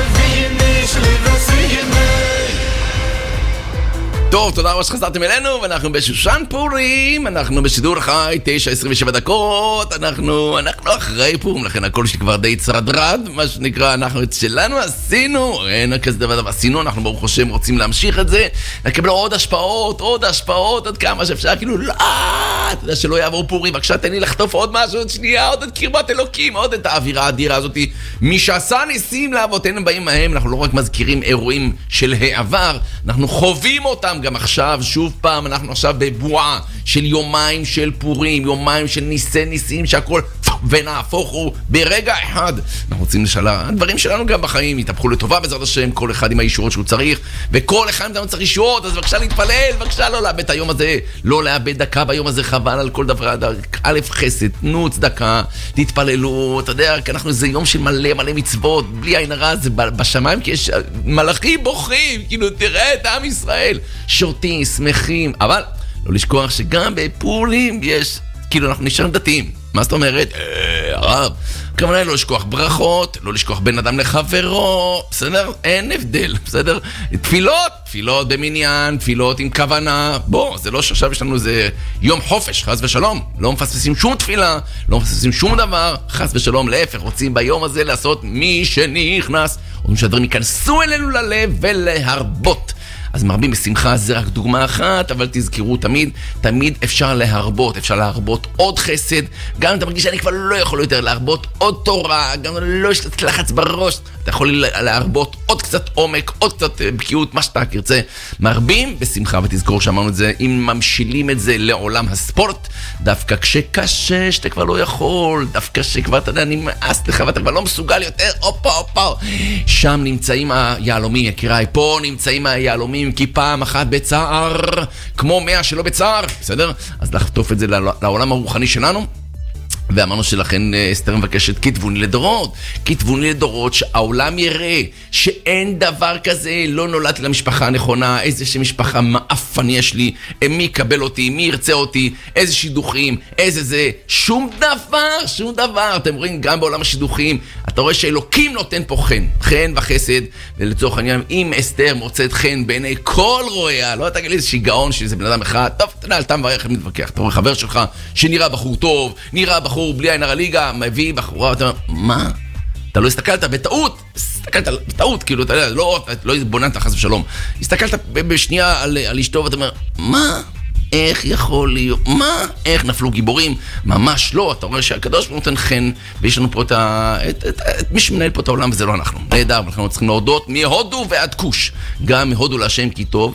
טוב, תודה רבה שחזרתם אלינו, ואנחנו בשושן פורים, אנחנו בשידור חי, תשע עשרים ושבע דקות, אנחנו, אנחנו אחרי פורים, לכן הכל שלי כבר די צרדרד, מה שנקרא, אנחנו את שלנו עשינו, אין כזה דבר עשינו, אנחנו ברוך השם רוצים להמשיך את זה, לקבל עוד השפעות, עוד השפעות, עד כמה שאפשר, כאילו, לא, אתה יודע שלא יעבור פורים, בבקשה תן לי לחטוף עוד משהו, עוד שנייה, עוד את קרבת אלוקים, עוד את האווירה האדירה הזאת, מי שעשה ניסים לאבותינו באים מהם, אנחנו לא רק מזכירים אירועים של העבר, אנחנו חווים אותם גם עכשיו, שוב פעם, אנחנו עכשיו בבועה של יומיים של פורים, יומיים של ניסי ניסים, שהכל ונהפוך הוא ברגע אחד. אנחנו רוצים לשאלה, הדברים שלנו גם בחיים יתהפכו לטובה בעזרת השם, כל אחד עם האישורות שהוא צריך, וכל אחד גם צריך אישורות, אז בבקשה להתפלל, בבקשה לא לאבד את היום הזה, לא לאבד דקה ביום הזה, חבל על כל דבר, א' חסד, תנו צדקה, תתפללו, אתה יודע, כי אנחנו איזה יום של מלא מלא מצוות, בלי עין הרע, זה בשמיים, כי יש מלאכים בוכים, כאילו תראה את עם ישראל, שותים, שמחים, אבל לא לשכוח שגם בפורים יש, כאילו אנחנו נשארים דתיים. מה זאת אומרת? אה, הרב, כמובן לא לשכוח ברכות, לא לשכוח בין אדם לחברו, בסדר? אין הבדל, בסדר? תפילות, תפילות במניין, תפילות עם כוונה, בוא, זה לא שעכשיו יש לנו איזה יום חופש, חס ושלום, לא מפספסים שום תפילה, לא מפספסים שום דבר, חס ושלום, להפך, רוצים ביום הזה לעשות מי שנכנס, או שהדברים ייכנסו אלינו ללב ולהרבות. אז מרבים בשמחה, זה רק דוגמה אחת, אבל תזכרו תמיד, תמיד אפשר להרבות, אפשר להרבות עוד חסד, גם אם אתה מרגיש שאני כבר לא יכול יותר להרבות עוד תורה, גם לא יש לחץ בראש, אתה אתה יכול להרבות עוד קצת עומק, עוד קצת בקיאות, מה שאתה תרצה. מרבים בשמחה, ותזכור שאמרנו את זה, אם ממשילים את זה לעולם הספורט, דווקא כשקשה, שאתה כבר לא יכול, דווקא שכבר, אתה יודע, נמאס לך, ואתה כבר לא מסוגל יותר, הופה, הופה. שם נמצאים היעלומים, יקיריי, פה נמצאים היעלומים, כי פעם אחת בצער, כמו מאה שלא בצער, בסדר? אז לחטוף את זה לעולם הרוחני שלנו. ואמרנו שלכן אסתר מבקשת כתבוני לדורות, כתבוני לדורות שהעולם יראה שאין דבר כזה, לא נולדתי למשפחה הנכונה, איזה שמשפחה מאפן יש לי, מי יקבל אותי, מי ירצה אותי, איזה שידוכים, איזה זה, שום דבר, שום דבר. אתם רואים גם בעולם השידוכים, אתה רואה שאלוקים נותן פה חן, חן וחסד, ולצורך העניין, אם אסתר מוצאת חן בעיני כל רואיה, לא תגיד לי איזה שיגעון שזה בן אדם אחד, טוב, אתה יודע, אל תם ואיך מתווכח, אתה רואה חבר שלך שנראה בחור טוב, נראה בחור בלי עין הרליגה, מביא בחורה, אתה אומר, מה? אתה לא הסתכלת בטעות, הסתכלת בטעות, כאילו, אתה יודע, לא, לא התבוננת חס ושלום, הסתכלת בשנייה על, על אשתו, ואתה אומר, מה? איך יכול להיות? מה? איך נפלו גיבורים? ממש לא, אתה רואה שהקדוש ברוך הוא נותן חן, ויש לנו פה את, ה... את, את, את, את מי שמנהל פה את העולם, וזה לא אנחנו. נהדר, אנחנו צריכים להודות מהודו ועד כוש. גם מהודו להשם כי טוב,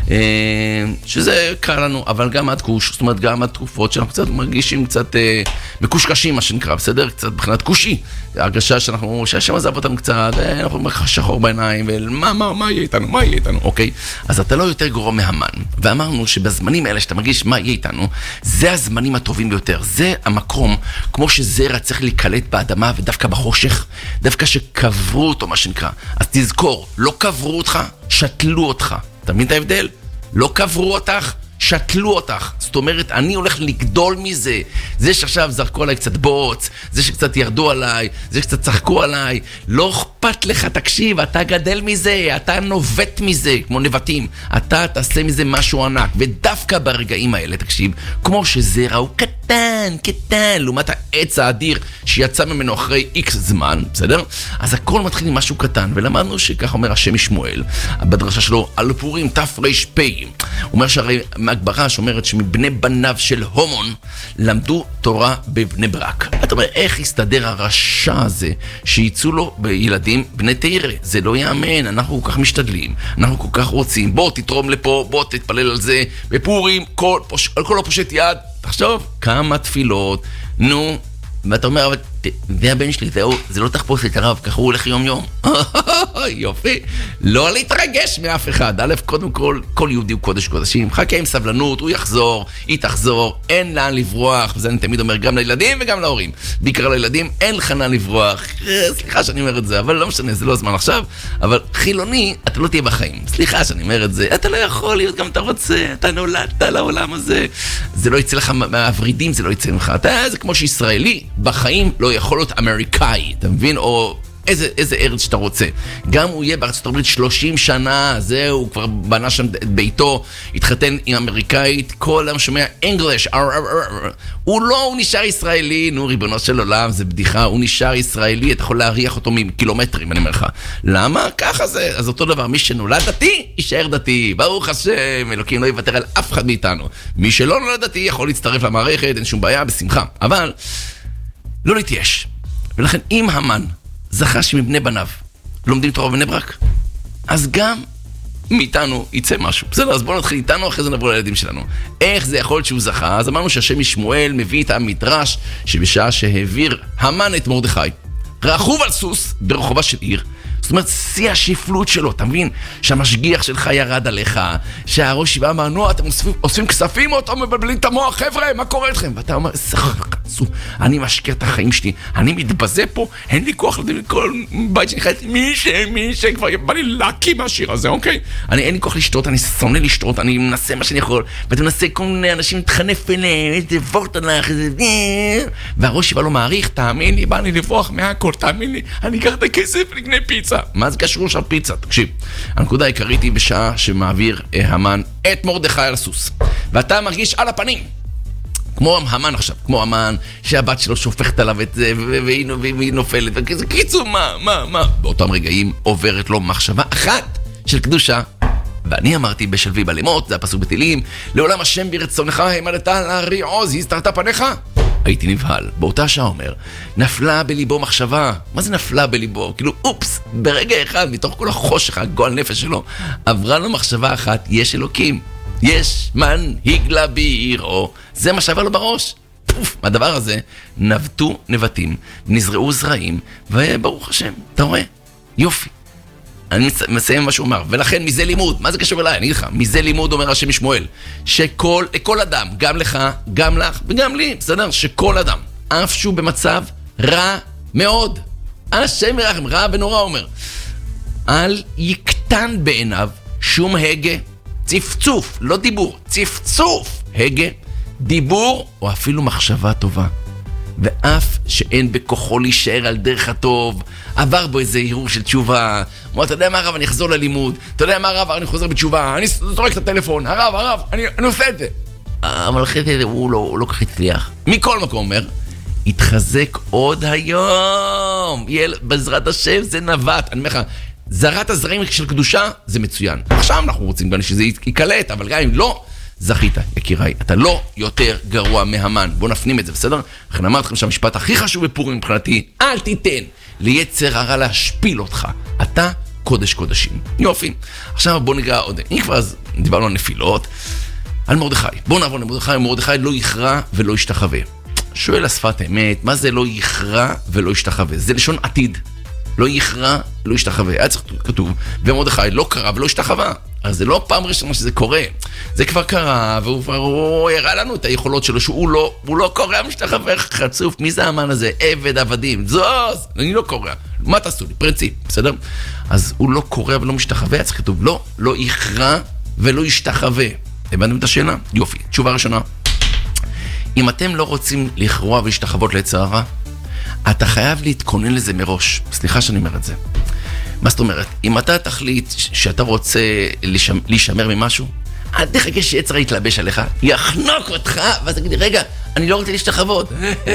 שזה קרה לנו, אבל גם עד כוש, זאת אומרת, גם עד תקופות שאנחנו קצת מרגישים קצת מקושקשים, מה שנקרא, בסדר? קצת מבחינת כושי. הרגשה שאנחנו, שהשם עזב אותם קצת, אנחנו שחור בעיניים, ומה, מה, מה יהיה איתנו? מה יהיה איתנו? אוקיי? אז אתה לא יותר גרוע מהמן. ואמרנו שבזמנים האלה שאתה מרגיש מה יהיה איתנו, זה הזמנים הטובים ביותר. זה המקום, כמו שזרע צריך להיקלט באדמה, ודווקא בחושך, דווקא שקברו אותו, מה שנקרא. אז תזכור, לא קברו אותך, שתלו אותך. אתה מבין את ההבדל? לא קברו אותך, שתלו אותך. זאת אומרת, אני הולך לגדול מזה. זה שעכשיו זרקו עליי קצת בוץ, זה שקצת ירדו עליי, זה שקצת צחקו עליי, לא אכפת לך, תקשיב, אתה גדל מזה, אתה נובט מזה, כמו נבטים. אתה תעשה מזה משהו ענק. ודווקא ברגעים האלה, תקשיב, כמו שזרע הוא קטן, קטן, לעומת העץ האדיר שיצא ממנו אחרי איקס זמן, בסדר? אז הכל מתחיל עם משהו קטן, ולמדנו שכך אומר השם משמואל, בדרשה שלו, על פורים תר"פ. הוא אומר שהרי מהגברה שאומרת שמבני בניו של הומון למדו תורה בבני ברק. אתה אומר, איך יסתדר הרשע הזה שיצאו לו בילדים בני תירה? זה לא יאמן, אנחנו כל כך משתדלים, אנחנו כל כך רוצים, בוא תתרום לפה, בוא תתפלל על זה, בפורים, כל, פוש, על כל הפושט יד, תחשוב, כמה תפילות, נו, ואתה אומר, אבל זה הבן שלי, זה, זה לא תחפוש את הרב, ככה הוא הולך יום יום. יופי, לא להתרגש מאף אחד. א', קודם כל, כל יהודי הוא קודש קודשים, חכה עם סבלנות, הוא יחזור, היא תחזור, אין לאן לברוח, וזה אני תמיד אומר גם לילדים וגם להורים. בעיקר לילדים, אין לך לאן לברוח. סליחה שאני אומר את זה, אבל לא משנה, זה לא הזמן עכשיו. אבל חילוני, אתה לא תהיה בחיים. סליחה שאני אומר את זה, אתה לא יכול להיות גם אתה רוצה, אתה נולדת לעולם הזה. זה לא יצא לך מהוורידים, זה לא יצא ממך. אתה, זה כמו שישראלי, בחיים לא יכול להיות אמריקאי, אתה מבין? או איזה, איזה ארץ שאתה רוצה. גם הוא יהיה בארצות הברית שלושים שנה, זהו, הוא כבר בנה שם את ביתו, התחתן עם אמריקאית, כל היום שומע אנגליש, הוא לא, הוא נשאר ישראלי, נו ריבונו של עולם, זה בדיחה, הוא נשאר ישראלי, אתה יכול להריח אותו מקילומטרים, אני אומר לך. למה? ככה זה. אז אותו דבר, מי שנולד דתי, יישאר דתי. ברוך השם, אלוקים לא יוותר על אף אחד מאיתנו. מי שלא נולד דתי יכול להצטרף למערכת, אין שום בעיה, בשמחה. אבל לא להתייש. ולכן אם המן זכה שמבני בניו לומדים תורה בבני ברק, אז גם מאיתנו יצא משהו. בסדר, אז בואו נתחיל איתנו, אחרי זה נעבור לילדים שלנו. איך זה יכול להיות שהוא זכה? אז אמרנו שהשם משמואל מביא את המדרש שבשעה שהעביר המן את מרדכי רכוב על סוס ברחובה של עיר, זאת אומרת, שיא השפלות שלו, אתה מבין? שהמשגיח שלך ירד עליך, שהראש שבעה מהנוע, אתם עושים כספים או אתם מבלבלים את המוח, חבר'ה, מה קורה אתכם? ואתה אומר, סחקצו, אני משקיע את החיים שלי, אני מתבזה פה, אין לי כוח לדעת כל בית שאני חייתי, מי ש... מי ש... כבר בא לי להקים מהשיר הזה, אוקיי? אני אין לי כוח לשתות, אני שונא לשתות, אני מנסה מה שאני יכול, ואתה מנסה כל מיני אנשים להתחנף אליהם, איזה וורט עליך, איזה... והראש שבעה לא מעריך, תאמין לי, בא לי לברוח מהכל, תאמין לי, אני אקח את הכסף ונקנה פיצה. מה זה קשור שם פיצה? תקשיב, הנקודה העיקרית היא בשעה שמעביר המן את מרדכי על הסוס, ואתה מרגיש על הפנים כמו המן עכשיו, כמו המן שהבת שלו שופכת עליו את זה והיא, והיא נופלת וכזה, קיצור, מה, מה, מה באותם רגעים עוברת לו מחשבה אחת של קדושה, ואני אמרתי בשלוי בלימות, זה הפסוק בתהילים, לעולם השם ברצונך העמדת על הרי עוז, הסתרת פניך הייתי נבהל. באותה שעה אומר, נפלה בליבו מחשבה. מה זה נפלה בליבו? כאילו, אופס, ברגע אחד, מתוך כל החושך, הגועל נפש שלו, עברה לו מחשבה אחת, יש אלוקים. יש מנהיג לה ביראו. זה מה שעבר לו בראש. פוף, מהדבר הזה, נבטו נבטים, נזרעו זרעים, וברוך השם, אתה רואה? יופי. אני מסיים מה שהוא אומר, ולכן מזה לימוד, מה זה קשור אליי? אני אגיד לך, מזה לימוד אומר השם משמואל, שכל, כל אדם, גם לך, גם לך, וגם לי, בסדר? שכל אדם, אף שהוא במצב רע מאוד, השם ירחם, רע ונורא אומר, אל יקטן בעיניו שום הגה, צפצוף, לא דיבור, צפצוף, הגה, דיבור או אפילו מחשבה טובה. ואף שאין בכוחו להישאר על דרך הטוב, עבר בו איזה ערעור של תשובה, אומר, אתה יודע מה הרב, אני אחזור ללימוד, אתה יודע מה הרב, אני חוזר בתשובה, אני זורק את הטלפון, הרב, הרב, אני, אני עושה את זה. אבל אחרי זה הוא לא, הוא לא כך הצליח. מכל מקום אומר, התחזק עוד היום, יל, בעזרת השם זה נבט, אני אומר לך, זרת הזרעים של קדושה זה מצוין. עכשיו אנחנו רוצים גם שזה יקלט, אבל גם אם לא, זכית, יקיריי, אתה לא יותר גרוע מהמן. בוא נפנים את זה, בסדר? לכן אמרתי לכם שהמשפט הכי חשוב בפורים מבחינתי, אל תיתן ליצר הרע להשפיל אותך. אתה קודש קודשים. יופי. עכשיו בוא ניגע עוד. אם כבר אז דיברנו על נפילות, על מרדכי. בוא נעבור למרדכי. מרדכי לא יכרע ולא ישתחווה. שואל השפת אמת, מה זה לא יכרע ולא ישתחווה? זה לשון עתיד. לא יכרע, לא ישתחווה. היה צריך כתוב, ומרדכי לא קרא ולא ישתחווה. אז זה לא פעם ראשונה שזה קורה. זה כבר קרה, והוא כבר הראה לנו את היכולות שלו, שהוא לא, הוא לא קורא משתחווה חצוף. מי זה האמן הזה? עבד עבדים. זוז, אני לא קורא. מה תעשו לי? פרינציפ, בסדר? אז הוא לא קורא ולא משתחווה, אז כתוב, לא, לא יכרע ולא ישתחווה. הבנתם את השאלה? יופי. תשובה ראשונה. אם אתם לא רוצים לכרוע ולהשתחוות ליצר הרע, אתה חייב להתכונן לזה מראש. סליחה שאני אומר את זה. מה זאת אומרת? אם אתה תחליט שאתה רוצה להישמר ממשהו, אל תחכה שיצר יתלבש עליך, יחנוק אותך, ואז תגיד לי, רגע, אני לא רוצה להשתחוות.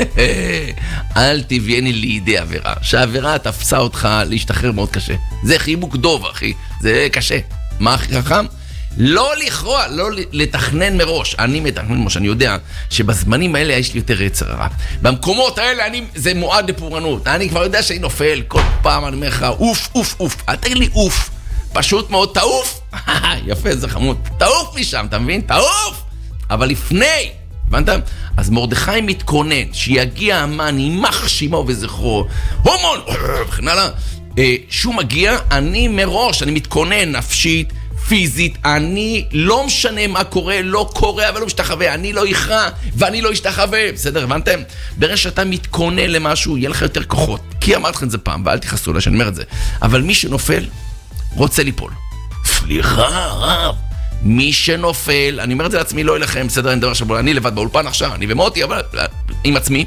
אל תבייני לידי עבירה. שהעבירה תפסה אותך להשתחרר מאוד קשה. זה חיבוק דוב, אחי. זה קשה. מה הכי חכם? לא לכרוע, לא לתכנן מראש. אני מתכנן מראש, אני יודע שבזמנים האלה יש לי יותר יצר הרע. במקומות האלה אני, זה מועד לפורענות. אני כבר יודע שאני נופל, כל פעם אני אומר לך, אוף, אוף, אוף. אל תגיד לי אוף. פשוט מאוד, תעוף. יפה, זה חמוד. תעוף משם, אתה מבין? תעוף! אבל לפני, הבנת? אז מרדכי מתכונן שיגיע המן, יימח שמו וזכרו, הומון, וכן הלאה. שהוא מגיע, אני מראש, אני מתכונן נפשית, פיזית, אני לא משנה מה קורה, לא קורא ולא משתחווה, אני לא יכרע ואני לא אשתחווה, בסדר, הבנתם? ברגע שאתה מתכונן למשהו, יהיה לך יותר כוחות, כי אמרתי לכם את זה פעם, ואל תכעסו לה שאני אומר את זה, אבל מי שנופל, רוצה ליפול. סליחה, רב, מי שנופל, אני אומר את זה לעצמי, לא אליכם, בסדר, אני מדבר עכשיו, אני לבד באולפן עכשיו, אני ומותי, אבל עם עצמי,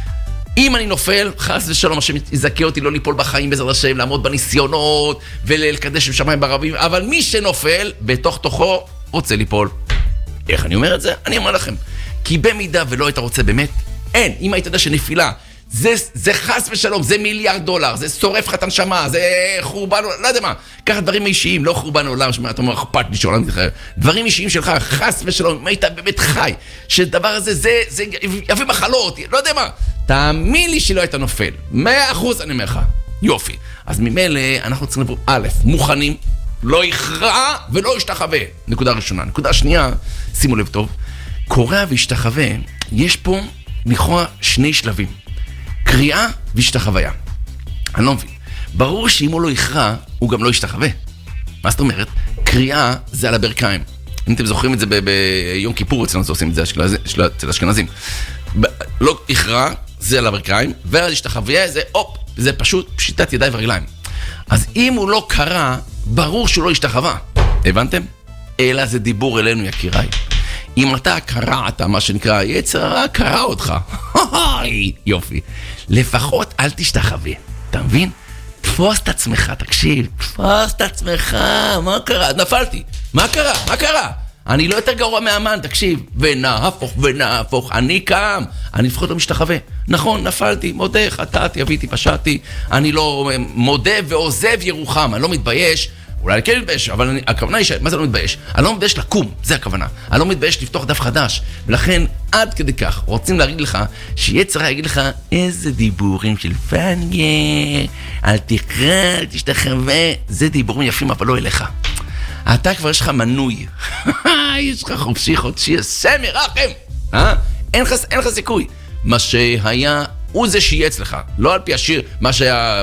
אם אני נופל, חס ושלום, השם יזכה אותי לא ליפול בחיים בעזרת השם, לעמוד בניסיונות ולקדש בשמיים ברבים, אבל מי שנופל, בתוך תוכו, רוצה ליפול. איך אני אומר את זה? אני אומר לכם, כי במידה ולא היית רוצה באמת, אין, אם היית יודע שנפילה, זה, זה חס ושלום, זה מיליארד דולר, זה שורף לך את הנשמה, זה חורבן, לא יודע מה, ככה דברים אישיים, לא חורבן עולם, שמה, אתה אומר, אכפת לי שעולם תחרר, דברים אישיים שלך, חס ושלום, אם היית באמת חי, שדבר הזה, זה, זה יביא מחלות, לא יודע מה, תאמין לי שלא היית נופל, מאה אחוז אני אומר לך, יופי, אז ממילא אנחנו צריכים לבוא, א', מוכנים, לא יכרע ולא ישתחווה, נקודה ראשונה, נקודה שנייה, שימו לב טוב, קורע וישתחווה, יש פה לכאורה שני שלבים, קריאה והשתחוויה. אני לא מבין. ברור שאם הוא לא יכרע, הוא גם לא ישתחווה. מה זאת אומרת? קריאה זה על הברכיים. אם אתם זוכרים את זה ביום כיפור, אצלנו עושים את זה אצל אשכנזים. לא יכרע, זה על הברכיים, ועל השתחוויה זה, אופ, זה פשוט פשיטת ידיים ורגליים. אז אם הוא לא קרא, ברור שהוא לא ישתחווה. הבנתם? אלא זה דיבור אלינו, יקיריי. אם אתה קראת, מה שנקרא, יצר הרע קרא אותך. יופי. לפחות אל תשתחווה. אתה מבין? תפוס את עצמך, תקשיב. תפוס את עצמך. מה קרה? נפלתי. מה קרה? מה קרה? אני לא יותר גרוע מהמן, תקשיב. ונהפוך ונהפוך. אני קם. אני לפחות לא משתחווה. נכון, נפלתי, מודה, חטאתי, אביתי, פשעתי. אני לא מודה ועוזב ירוחם. אני לא מתבייש. אולי אני כן מתבייש, אבל אני, הכוונה היא ש... מה זה לא מתבייש? אני לא מתבייש לקום, זה הכוונה. אני לא מתבייש לפתוח דף חדש. ולכן, עד כדי כך, רוצים להגיד לך, שיצר יגיד לך, איזה דיבורים של פנגר, אל תקרא, אל תשתחווה, זה דיבורים יפים, אבל לא אליך. אתה כבר יש לך מנוי. יש לך חופשי חודשי, השם ירחם. אה? אין לך, אין לך סיכוי. מה שהיה, הוא זה שיהיה אצלך. לא על פי השיר, מה שהיה,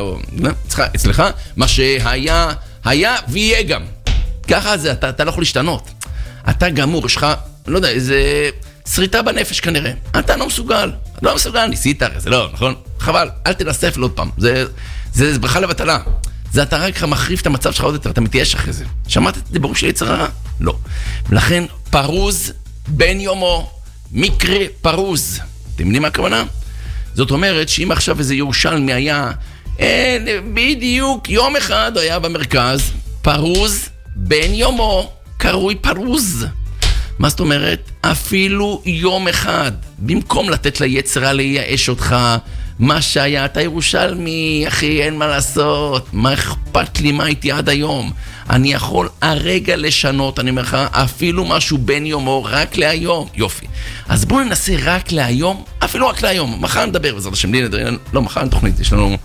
אצלך, מה שהיה, היה ויהיה גם. ככה זה, אתה, אתה לא יכול להשתנות. אתה גמור, יש לך, לא יודע, איזה שריטה בנפש כנראה. אתה לא מסוגל. לא מסוגל, ניסית, זה לא, נכון? חבל, אל תנסף עוד פעם. זה, זה, זה ברכה לבטלה. זה אתה רק מחריף את המצב שלך עוד יותר, אתה מתייש אחרי זה. שמעת את דיבורים של יצר הרע? לא. ולכן, פרוז בין יומו, מקרה פרוז. אתם יודעים מה הכוונה? זאת אומרת שאם עכשיו איזה ירושלמי היה, אין, בדיוק יום אחד היה במרכז, פרוז בין יומו, קרוי פרוז. מה זאת אומרת? אפילו יום אחד, במקום לתת ליצרה לייאש אותך, מה שהיה, אתה ירושלמי, אחי, אין מה לעשות, מה אכפת לי, מה הייתי עד היום? אני יכול הרגע לשנות, אני אומר לך, אפילו משהו בין יומו, רק להיום. יופי. אז בואו ננסה רק להיום, אפילו רק להיום. מחר נדבר, בעזרת השם, לי נדבר, לא, מחר תוכנית, יש לנו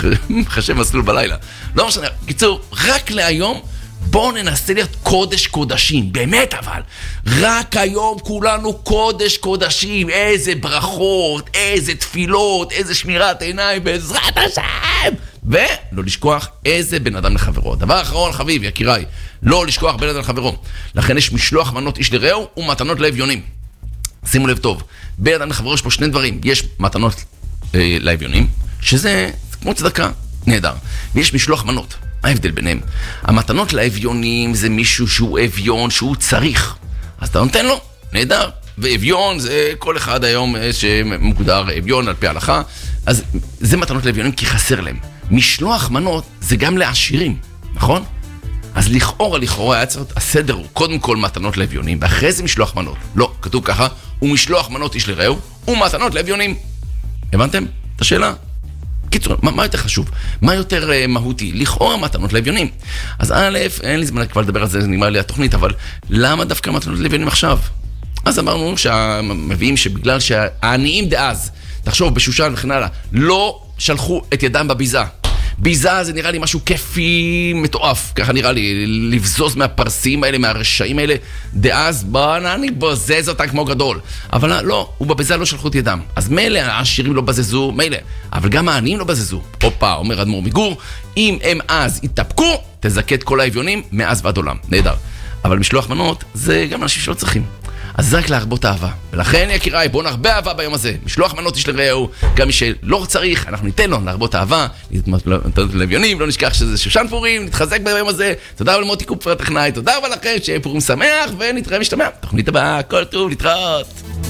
חשב מסלול בלילה. לא משנה, קיצור, רק להיום, בואו ננסה להיות קודש קודשים, באמת אבל. רק היום כולנו קודש קודשים, איזה ברכות, איזה תפילות, איזה שמירת עיניים, בעזרת השם. ולא לשכוח איזה בן אדם לחברו. דבר אחרון, חביב, יקיריי, לא לשכוח בן אדם לחברו. לכן יש משלוח מנות איש לרעהו ומתנות לאביונים. שימו לב טוב, בן אדם לחברו יש פה שני דברים. יש מתנות אה, לאביונים, שזה כמו צדקה, נהדר. ויש משלוח מנות. מה ההבדל ביניהם? המתנות לאביונים זה מישהו שהוא אביון, שהוא צריך. אז אתה נותן לו, נהדר. ואביון זה כל אחד היום שמוגדר אביון על פי ההלכה. אז זה מתנות לאביונים כי חסר להם. משלוח מנות זה גם לעשירים, נכון? אז לכאורה, לכאורה היה צריך, הסדר הוא קודם כל מתנות לאביונים, ואחרי זה משלוח מנות. לא, כתוב ככה, ומשלוח מנות איש לרעהו, ומתנות לאביונים. הבנתם את השאלה? קיצור, מה, מה יותר חשוב? מה יותר uh, מהותי? לכאורה מתנות לאביונים. אז א', אין לי זמן כבר לדבר על זה, נגמר לי התוכנית, אבל למה דווקא מתנות לאביונים עכשיו? אז אמרנו שהמביאים שבגלל שהעניים דאז, תחשוב, בשושן וכן הלאה, לא שלחו את ידם בביזה. ביזה זה נראה לי משהו כיפי מטורף, ככה נראה לי, לבזוז מהפרסים האלה, מהרשעים האלה, דאז בוא אני בוזז אותם כמו גדול. אבל לא, הוא בביזה לא שלחו את ידם. אז מילא העשירים לא בזזו, מילא, אבל גם העניים לא בזזו. הופה, אומר אדמו"ר מגור, אם הם אז יתאפקו, תזכה את כל האביונים מאז ועד עולם. נהדר. אבל משלוח מנות זה גם אנשים שלא צריכים. אז זה רק להרבות אהבה. ולכן יקיריי, בואו נרבה אהבה ביום הזה. משלוח מנות איש לרעהו, גם מי שלא צריך, אנחנו ניתן לו להרבות אהבה, להתמתנות לאביונים, לא נשכח שזה שושן פורים, נתחזק ביום הזה. תודה רבה למוטי קופר הטכנאי, תודה רבה לכם, שיהיה פורים שמח, ונתראה משתמע. תוכנית הבאה, כל טוב, להתראות.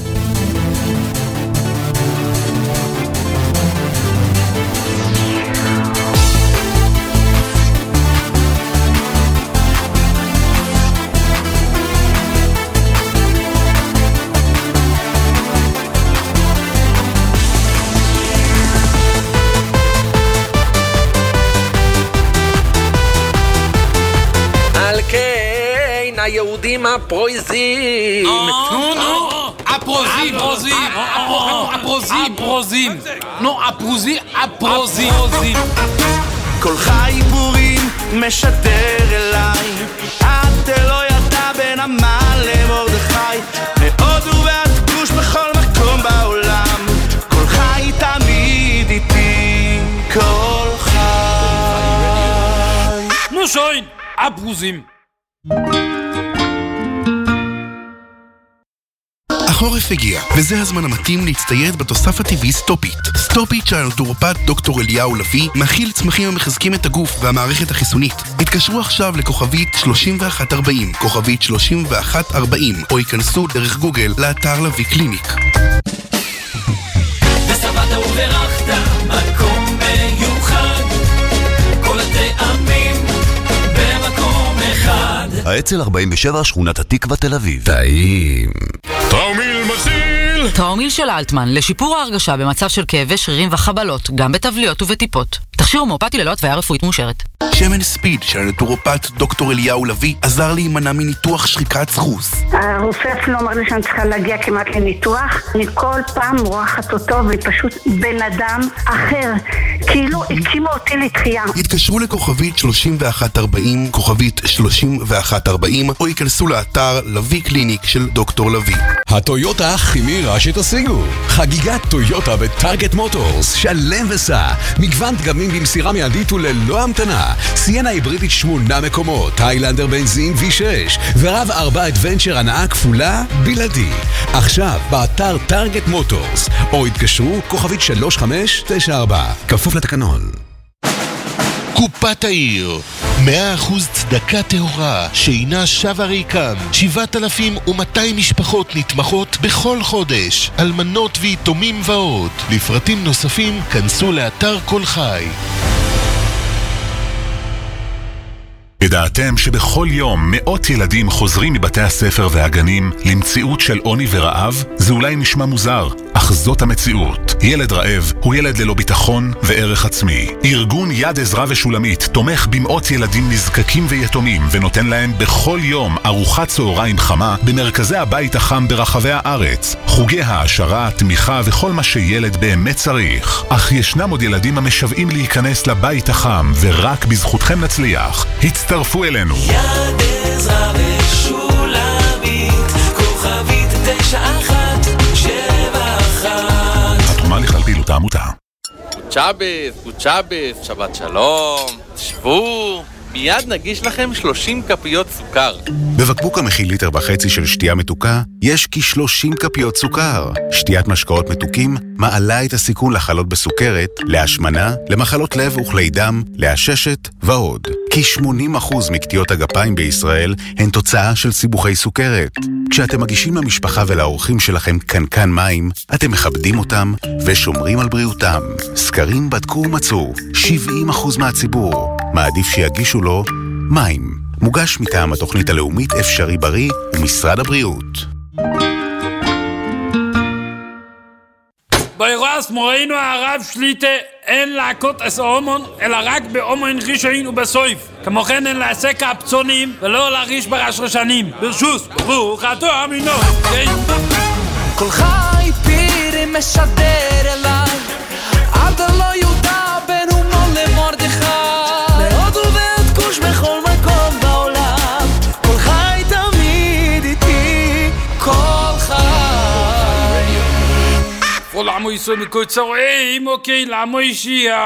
היהודים הפרויזים. נו, נו, הפרוזים, הפרוזים, הפרוזים, הפרוזים. נו, הפרוזים, הפרוזים. כל חי פורים משדר אליי, את לא ידע בין המן למרדכי, מהודו ועד כוש בכל מקום בעולם, כל חי תמיד איתי, כל חי. נו שוין, הפרוזים. החורף הגיע, וזה הזמן המתאים להצטייד בתוסף הטבעי סטופיט. סטופיט של הנטורופט דוקטור אליהו לביא מכיל צמחים המחזקים את הגוף והמערכת החיסונית. התקשרו עכשיו לכוכבית שלושים ואחת ארבעים, כוכבית שלושים ואחת ארבעים, או ייכנסו דרך גוגל לאתר לביא קליניק. ושבעת וברכת מקום מיוחד, כל הטעמים במקום אחד. האצ"ל ארבעים ושבע, שכונת התקווה, תל אביב. טעים. טראומיל מציל! טראומיל של אלטמן, לשיפור ההרגשה במצב של כאבי שרירים וחבלות, גם בתבליות ובטיפות. מכשיר הומאופתי ללא התוויה רפואית מאושרת. שמן ספיד של הנטורופט דוקטור אליהו לוי עזר להימנע מניתוח שחיקת סחוס. הרופא אפילו אמר לי שאני צריכה להגיע כמעט לניתוח. אני כל פעם מורחת אותו ופשוט בן אדם אחר. כאילו הקימו אותי לתחייה. התקשרו לכוכבית שלושים ואחת ארבעים, כוכבית שלושים ואחת ארבעים, או ייכנסו לאתר לוי קליניק של דוקטור לוי. הטויוטה הכי מהירה שתשיגו. חגיגת טויוטה בטארגט מוטורס, שלם וסע. מגוון דגמים במסירה מיידית וללא המתנה. סיינה היברידית שמונה מקומות, היילנדר בנזין וי שש ורב ארבע אדוונצ'ר הנאה כפולה בלעדי. עכשיו באתר טארגט מוטורס, או התקשרו כוכבית שלוש חמש תשע ארבע, כפוף לתקנון. קופת העיר, מאה אחוז צדקה טהורה, שאינה שווה ריקם. שבעת אלפים ומאתיים משפחות נתמכות בכל חודש, אלמנות ויתומים ועוד. לפרטים נוספים כנסו לאתר כל חי. ידעתם שבכל יום מאות ילדים חוזרים מבתי הספר והגנים למציאות של עוני ורעב? זה אולי נשמע מוזר, אך זאת המציאות. ילד רעב הוא ילד ללא ביטחון וערך עצמי. ארגון יד עזרה ושולמית תומך במאות ילדים נזקקים ויתומים ונותן להם בכל יום ארוחת צהריים חמה במרכזי הבית החם ברחבי הארץ. חוגי העשרה, תמיכה וכל מה שילד באמת צריך. אך ישנם עוד ילדים המשוועים להיכנס לבית החם, ורק בזכותכם נצליח. הצטרפו אלינו. יד עזרה ושולמית, כוכבית תשע אחת שבע אחת. התרומה לכלל פעילות העמותה. צ'אבס, צ'אבס, שבת שלום, שבו, מיד נגיש לכם שלושים כפיות סוכר. בבקבוק המכיל ליטר וחצי של שתייה מתוקה, יש כ-שלושים כפיות סוכר. שתיית משקאות מתוקים מעלה את הסיכון לחלות בסוכרת, להשמנה, למחלות לב וכלי דם, לעששת ועוד. כ-שמונים אחוז מקטיות הגפיים בישראל הן תוצאה של סיבוכי סוכרת. כשאתם מגישים למשפחה ולאורחים שלכם קנקן מים, אתם מכבדים אותם ושומרים על בריאותם. סקרים בדקו ומצאו, שבעים אחוז מהציבור מעדיף שיגישו לו מים. מוגש מטעם התוכנית הלאומית אפשרי בריא ומשרד הבריאות. באירועס מוראינו הרב שליטה אין להכות את האומון, אלא רק באומון רישאים ובסויף. כמו כן אין לעסק הפצונים ולא להריש ברשרשנים. ברשוס, ברוך אתה אמינו. כל חי פירי משדר אליי, עד לא יהודה בן אומון למורדכי, מאוד עובד כוש בכל מקום בעולם, כל חי תמיד איתי, כל חי. פול עמו יסוי מקוצר, איים אוקיי, לעמו אישייה.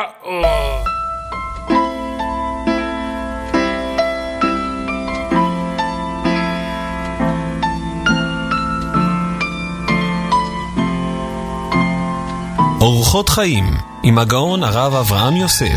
אורחות חיים עם הגאון הרב אברהם יוסף.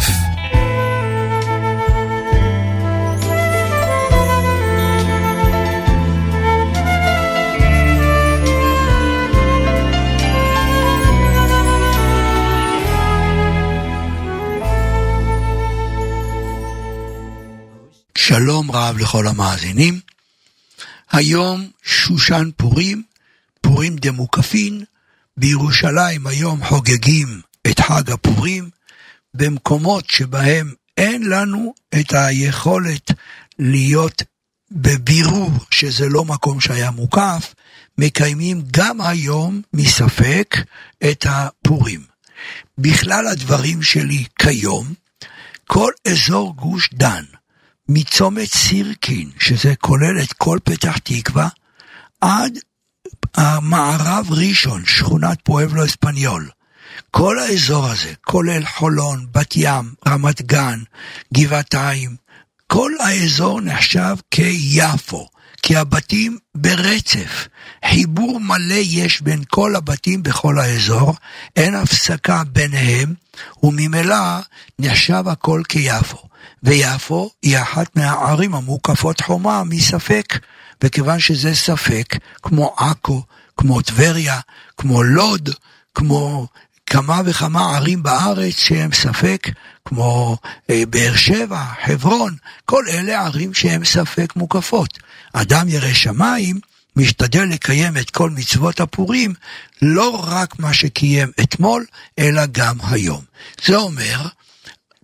שלום רב לכל המאזינים. היום שושן פורים, פורים דמוקפין. בירושלים היום חוגגים את חג הפורים, במקומות שבהם אין לנו את היכולת להיות בבירור שזה לא מקום שהיה מוקף, מקיימים גם היום מספק את הפורים. בכלל הדברים שלי כיום, כל אזור גוש דן, מצומת סירקין, שזה כולל את כל פתח תקווה, עד המערב ראשון, שכונת פואבלו אספניול, כל האזור הזה, כולל חולון, בת ים, רמת גן, גבעתיים, כל האזור נחשב כיפו, כי הבתים ברצף, חיבור מלא יש בין כל הבתים בכל האזור, אין הפסקה ביניהם, וממילא נחשב הכל כיפו, ויפו היא אחת מהערים המוקפות חומה מספק, וכיוון שזה ספק, כמו עכו, כמו טבריה, כמו לוד, כמו כמה וכמה ערים בארץ שהם ספק, כמו אה, באר שבע, חברון, כל אלה ערים שהם ספק מוקפות. אדם ירא שמיים משתדל לקיים את כל מצוות הפורים, לא רק מה שקיים אתמול, אלא גם היום. זה אומר,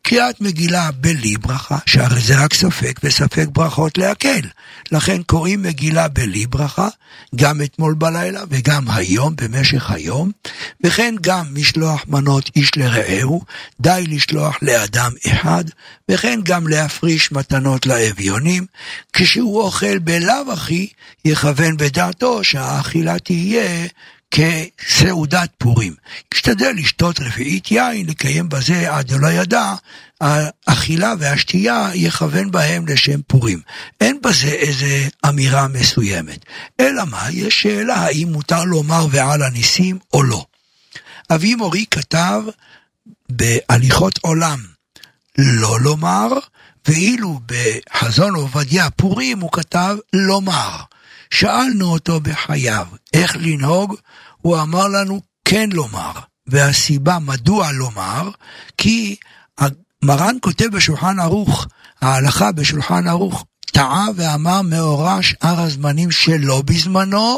קריאת מגילה בלי ברכה, שהרי זה רק ספק, וספק ברכות להקל. לכן קוראים מגילה בלי ברכה, גם אתמול בלילה וגם היום, במשך היום, וכן גם משלוח מנות איש לרעהו, די לשלוח לאדם אחד, וכן גם להפריש מתנות לאביונים, כשהוא אוכל בלאו הכי, יכוון בדעתו שהאכילה תהיה כסעודת פורים. ישתדל לשתות רביעית יין, לקיים בזה עד לא ידע, האכילה והשתייה יכוון בהם לשם פורים. אין בזה איזה אמירה מסוימת. אלא מה? יש שאלה האם מותר לומר ועל הניסים או לא. אבי מורי כתב בהליכות עולם לא לומר, ואילו בחזון עובדיה פורים הוא כתב לומר. שאלנו אותו בחייו איך לנהוג, הוא אמר לנו כן לומר, והסיבה מדוע לומר, כי מרן כותב בשולחן ערוך, ההלכה בשולחן ערוך, טעה ואמר מאורע שאר הזמנים שלא בזמנו,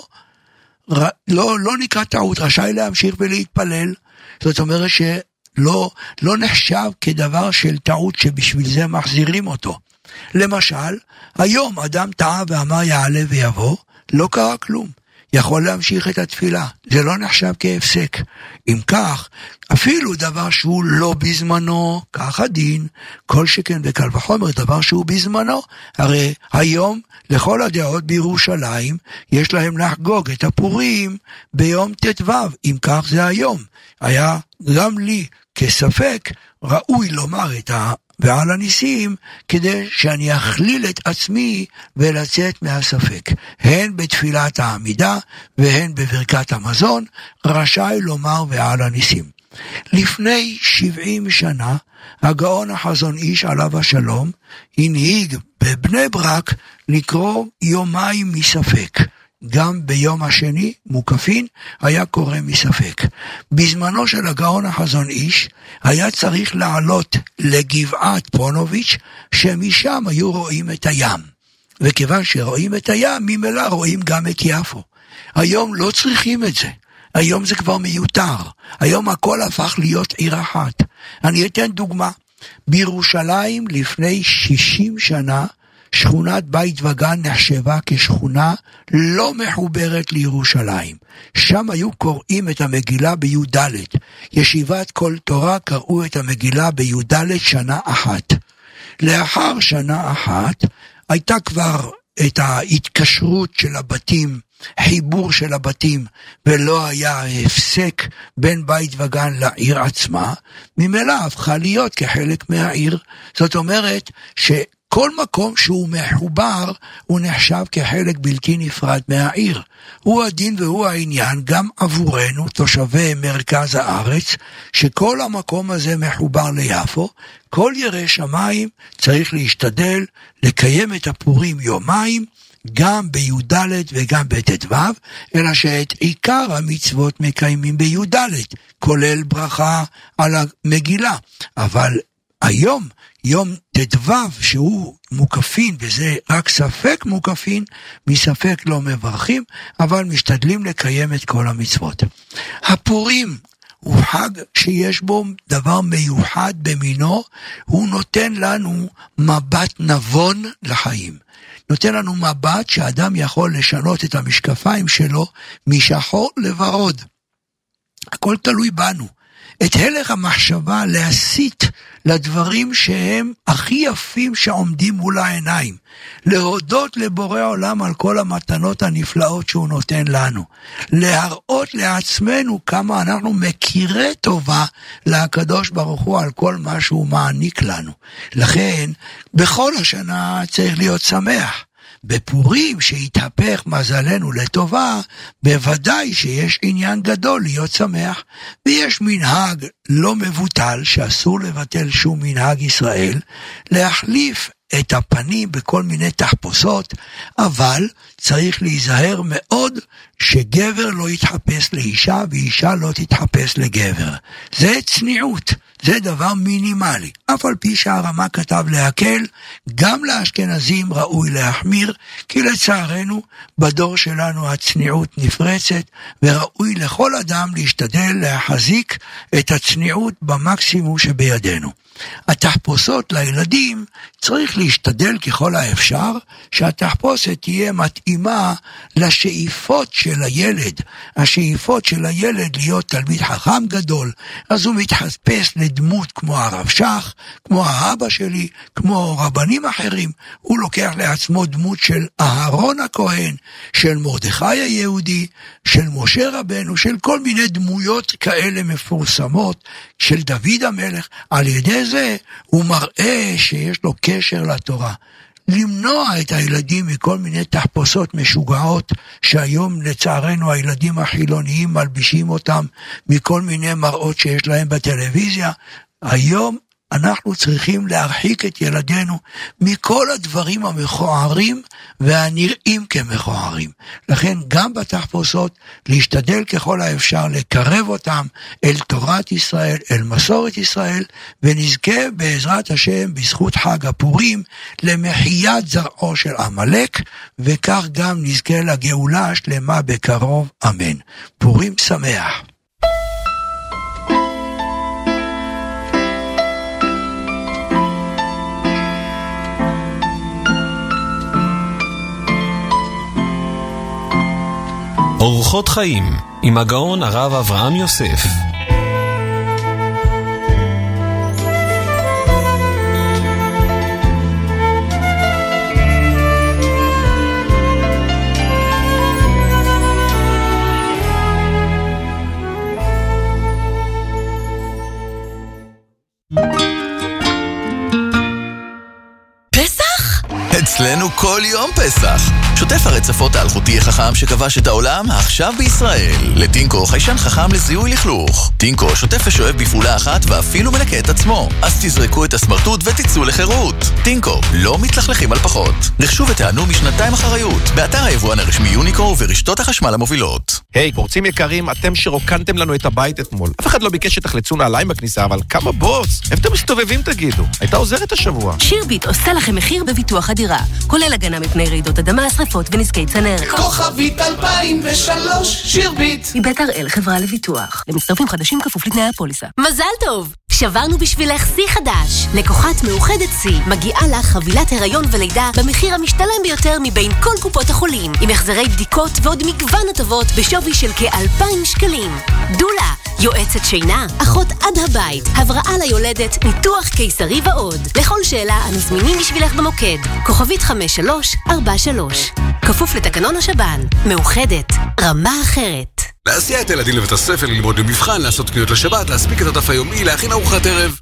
לא, לא נקרא טעות, רשאי להמשיך ולהתפלל. זאת אומרת שלא לא נחשב כדבר של טעות שבשביל זה מחזירים אותו. למשל, היום אדם טעה ואמר יעלה ויבוא, לא קרה כלום. יכול להמשיך את התפילה. זה לא נחשב כהפסק. אם כך, אפילו דבר שהוא לא בזמנו, כך הדין, כל שכן וקל וחומר, דבר שהוא בזמנו, הרי היום, לכל הדעות בירושלים, יש להם לחגוג את הפורים ביום תתו. אם כך זה היום. היה גם לי כספק, ראוי לומר את ה... ועל הניסים, כדי שאני אכליל את עצמי ולצאת מהספק. הן בתפילת העמידה, והן בברכת המזון, רשאי לומר ועל הניסים. לפני שבעים שנה, הגאון החזון איש עליו השלום, הנהיג בבני ברק לקרוא יומיים מספק. גם ביום השני, מוקפין, היה קורא מספק. בזמנו של הגאון החזון איש, היה צריך לעלות לגבעת פונוביץ', שמשם היו רואים את הים. וכיוון שרואים את הים, ממילא רואים גם את יפו. היום לא צריכים את זה. היום זה כבר מיותר. היום הכל הפך להיות עיר אחת. אני אתן דוגמה. בירושלים לפני שישים שנה, שכונת בית וגן נחשבה כשכונה לא מחוברת לירושלים. שם היו קוראים את המגילה בי"ד. ישיבת כל תורה קראו את המגילה בי"ד שנה אחת. לאחר שנה אחת הייתה כבר את ההתקשרות של הבתים, חיבור של הבתים, ולא היה הפסק בין בית וגן לעיר עצמה, ממילא הפכה להיות כחלק מהעיר. זאת אומרת ש... כל מקום שהוא מחובר, הוא נחשב כחלק בלתי נפרד מהעיר. הוא הדין והוא העניין גם עבורנו, תושבי מרכז הארץ, שכל המקום הזה מחובר ליפו, כל ירא שמיים צריך להשתדל לקיים את הפורים יומיים, גם בי"ד וגם בתתו, אלא שאת עיקר המצוות מקיימים בי"ד, כולל ברכה על המגילה. אבל היום, יום תתו שהוא מוקפין, וזה רק ספק מוקפין, מספק לא מברכים, אבל משתדלים לקיים את כל המצוות. הפורים הוא חג שיש בו דבר מיוחד במינו, הוא נותן לנו מבט נבון לחיים. נותן לנו מבט שאדם יכול לשנות את המשקפיים שלו משחור לוורוד. הכל תלוי בנו. את הלך המחשבה להסיט לדברים שהם הכי יפים שעומדים מול העיניים. להודות לבורא עולם על כל המתנות הנפלאות שהוא נותן לנו. להראות לעצמנו כמה אנחנו מכירי טובה לקדוש ברוך הוא על כל מה שהוא מעניק לנו. לכן, בכל השנה צריך להיות שמח. בפורים שהתהפך מזלנו לטובה, בוודאי שיש עניין גדול להיות שמח, ויש מנהג לא מבוטל, שאסור לבטל שום מנהג ישראל, להחליף את הפנים בכל מיני תחפושות, אבל צריך להיזהר מאוד שגבר לא יתחפש לאישה, ואישה לא תתחפש לגבר. זה צניעות, זה דבר מינימלי. אף על פי שהרמה כתב להקל, גם לאשכנזים ראוי להחמיר, כי לצערנו בדור שלנו הצניעות נפרצת, וראוי לכל אדם להשתדל להחזיק את הצניעות במקסימום שבידינו. התחפושות לילדים צריך להשתדל ככל האפשר שהתחפושת תהיה מתאימה לשאיפות של הילד. השאיפות של הילד להיות תלמיד חכם גדול, אז הוא מתחפש לדמות כמו הרב שך, כמו האבא שלי, כמו רבנים אחרים. הוא לוקח לעצמו דמות של אהרון הכהן, של מרדכי היהודי, של משה רבנו, של כל מיני דמויות כאלה מפורסמות, של דוד המלך. על ידי זה הוא מראה שיש לו קשר לתורה. למנוע את הילדים מכל מיני תחפושות משוגעות, שהיום לצערנו הילדים החילוניים מלבישים אותם מכל מיני מראות שיש להם בטלוויזיה. היום אנחנו צריכים להרחיק את ילדינו מכל הדברים המכוערים והנראים כמכוערים. לכן גם בתחפושות להשתדל ככל האפשר לקרב אותם אל תורת ישראל, אל מסורת ישראל, ונזכה בעזרת השם בזכות חג הפורים למחיית זרעו של עמלק, וכך גם נזכה לגאולה השלמה בקרוב, אמן. פורים שמח. אורחות חיים עם הגאון הרב אברהם יוסף. אצלנו כל יום פסח. שוטף הרצפות האלחוטי החכם שכבש את העולם עכשיו בישראל. לטינקו חיישן חכם לזיהוי לכלוך. טינקו שוטף ושואב בפעולה אחת ואפילו מנקה את עצמו. אז תזרקו את הסמרטוט ותצאו לחירות. טינקו, לא מתלכלכים על פחות. נחשו ותענו משנתיים אחריות. באתר היבואן הרשמי יוניקו וברשתות החשמל המובילות. היי, hey, פורצים יקרים, אתם שרוקנתם לנו את הבית אתמול. אף אחד לא ביקש שתחלצו נעליים בכניסה, אבל כמה בוס? איפה אתם מסתובבים תגידו? הייתה עוזרת השבוע. שירביט עושה לכם מחיר בביטוח הדירה, כולל הגנה מפני רעידות אדמה, שריפות ונזקי צנרת. כוכבית אלפיים ושלוש, שירביט. מבית הראל חברה לביטוח. למצטרפים חדשים כפוף לתנאי הפוליסה. מזל טוב! שברנו בשבילך שיא חדש. לקוחת מאוחדת שיא מגיעה לך חבילת הריון ולידה במחיר המשתלם ביותר מבין כל קופות החולים, עם החזרי בדיקות ועוד מגוון הטבות בשווי של כאלפיים שקלים. דולה, יועצת שינה, אחות עד הבית, הבראה ליולדת, ניתוח קיסרי ועוד. לכל שאלה אנו זמינים בשבילך במוקד. כוכבית חמש שלוש ארבע שלוש. כפוף לתקנון השב"ן. מאוחדת, רמה אחרת. להסיע את הילדים לבית הספר, ללמוד למבחן, לעשות קניות לשבת, להספיק את הדף היומי, להכין ארוחת ערב.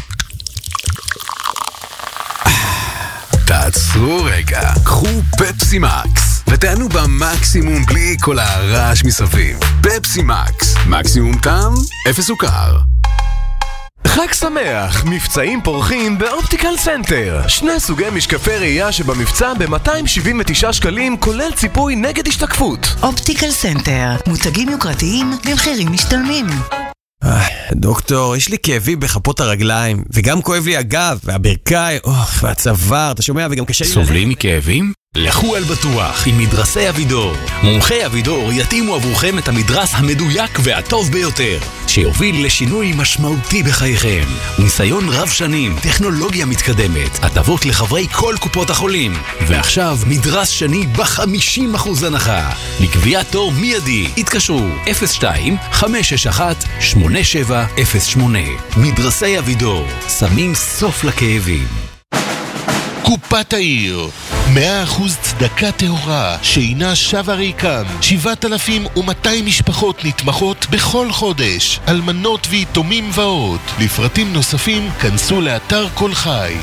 תעצרו רגע, קחו פפסי מקס ותענו במקסימום בלי כל הרעש מסביב. פפסי מקס, מקסימום טעם, אפס סוכר. חג שמח, מבצעים פורחים באופטיקל סנטר. שני סוגי משקפי ראייה שבמבצע ב-מאתיים שבעים ותשעה שקלים, כולל ציפוי נגד השתקפות. אופטיקל סנטר, מותגים יוקרתיים במחירים משתלמים. דוקטור, יש לי כאבים בכפות הרגליים, וגם כואב לי הגב, והברכיים, והצוואר, אתה שומע, וגם קשה לי... סובלים מכאבים? לכו על בטוח עם מדרסי אבידור. מומחי אבידור יתאימו עבורכם את המדרס המדויק והטוב ביותר, שיוביל לשינוי משמעותי בחייכם. ניסיון רב שנים, טכנולוגיה מתקדמת, הטבות לחברי כל קופות החולים, ועכשיו מדרס שני ב-חמישים אחוז הנחה. לקביעת תור מיידי התקשרו אפס שתיים חמש שש אחת שמונה שבע אפס שמונה. מדרסי אבידור, שמים סוף לכאבים. קופת העיר, מאה אחוז צדקה טהורה שאינה שווה ריקם. שבעת אלפים ומאתיים משפחות נתמכות בכל חודש, אלמנות ויתומים ועוד. לפרטים נוספים כנסו לאתר כל חי.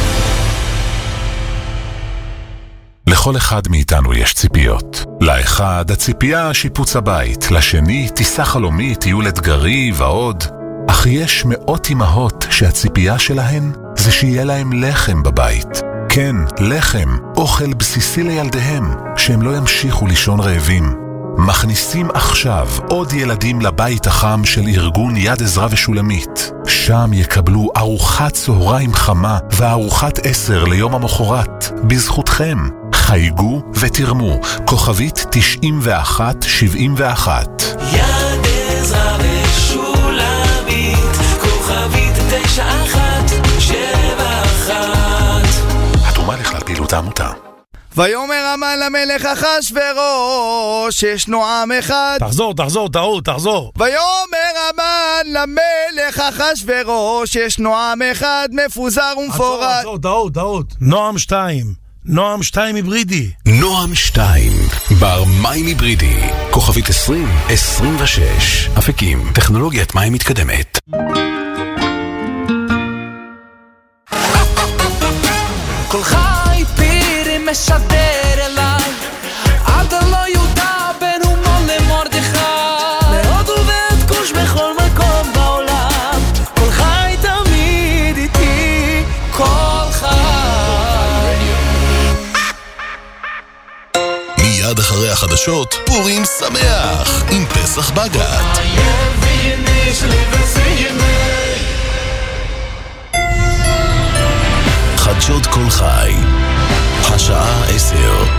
לכל אחד מאיתנו יש ציפיות. לאחד הציפייה שיפוץ הבית, לשני טיסה חלומית, טיול אתגרי ועוד. אך יש מאות אמהות שהציפייה שלהן זה שיהיה להם לחם בבית. כן, לחם, אוכל בסיסי לילדיהם, שהם לא ימשיכו לישון רעבים. מכניסים עכשיו עוד ילדים לבית החם של ארגון יד עזרא ושולמית. שם יקבלו ארוחת צהריים חמה וארוחת עשר ליום המחרת. בזכותכם. חייגו ותרמו. כוכבית תשעים ואחת שבעים ואחת. יד עזרא ושולמית, כוכבית תשע אחת שבע אחת. התרומה לכלל פעילות העמותה. ויאמר המן למלך אחשוורוש, ישנו עם אחד. תחזור, תחזור, טעות, תחזור. ויאמר המן למלך אחשוורוש, ישנו עם אחד מפוזר ומפורד. עצור, טעות, טעות. נועם שתיים. נועם שתיים היברידי. נועם שתיים, בר מים היברידי. כוכבית עשרים עשרים ושש. אפיקים, טכנולוגיית מים מתקדמת. כל חי פירי משדר אליי, עד לא יהודה בן הומו למרדכי, להודו ואת כוש בכל מקום בעולם, כל חי תמיד איתי, כל חי. מיד אחרי החדשות, פורים שמח עם פסח בגת. חדשות כל חי, השעה עשר.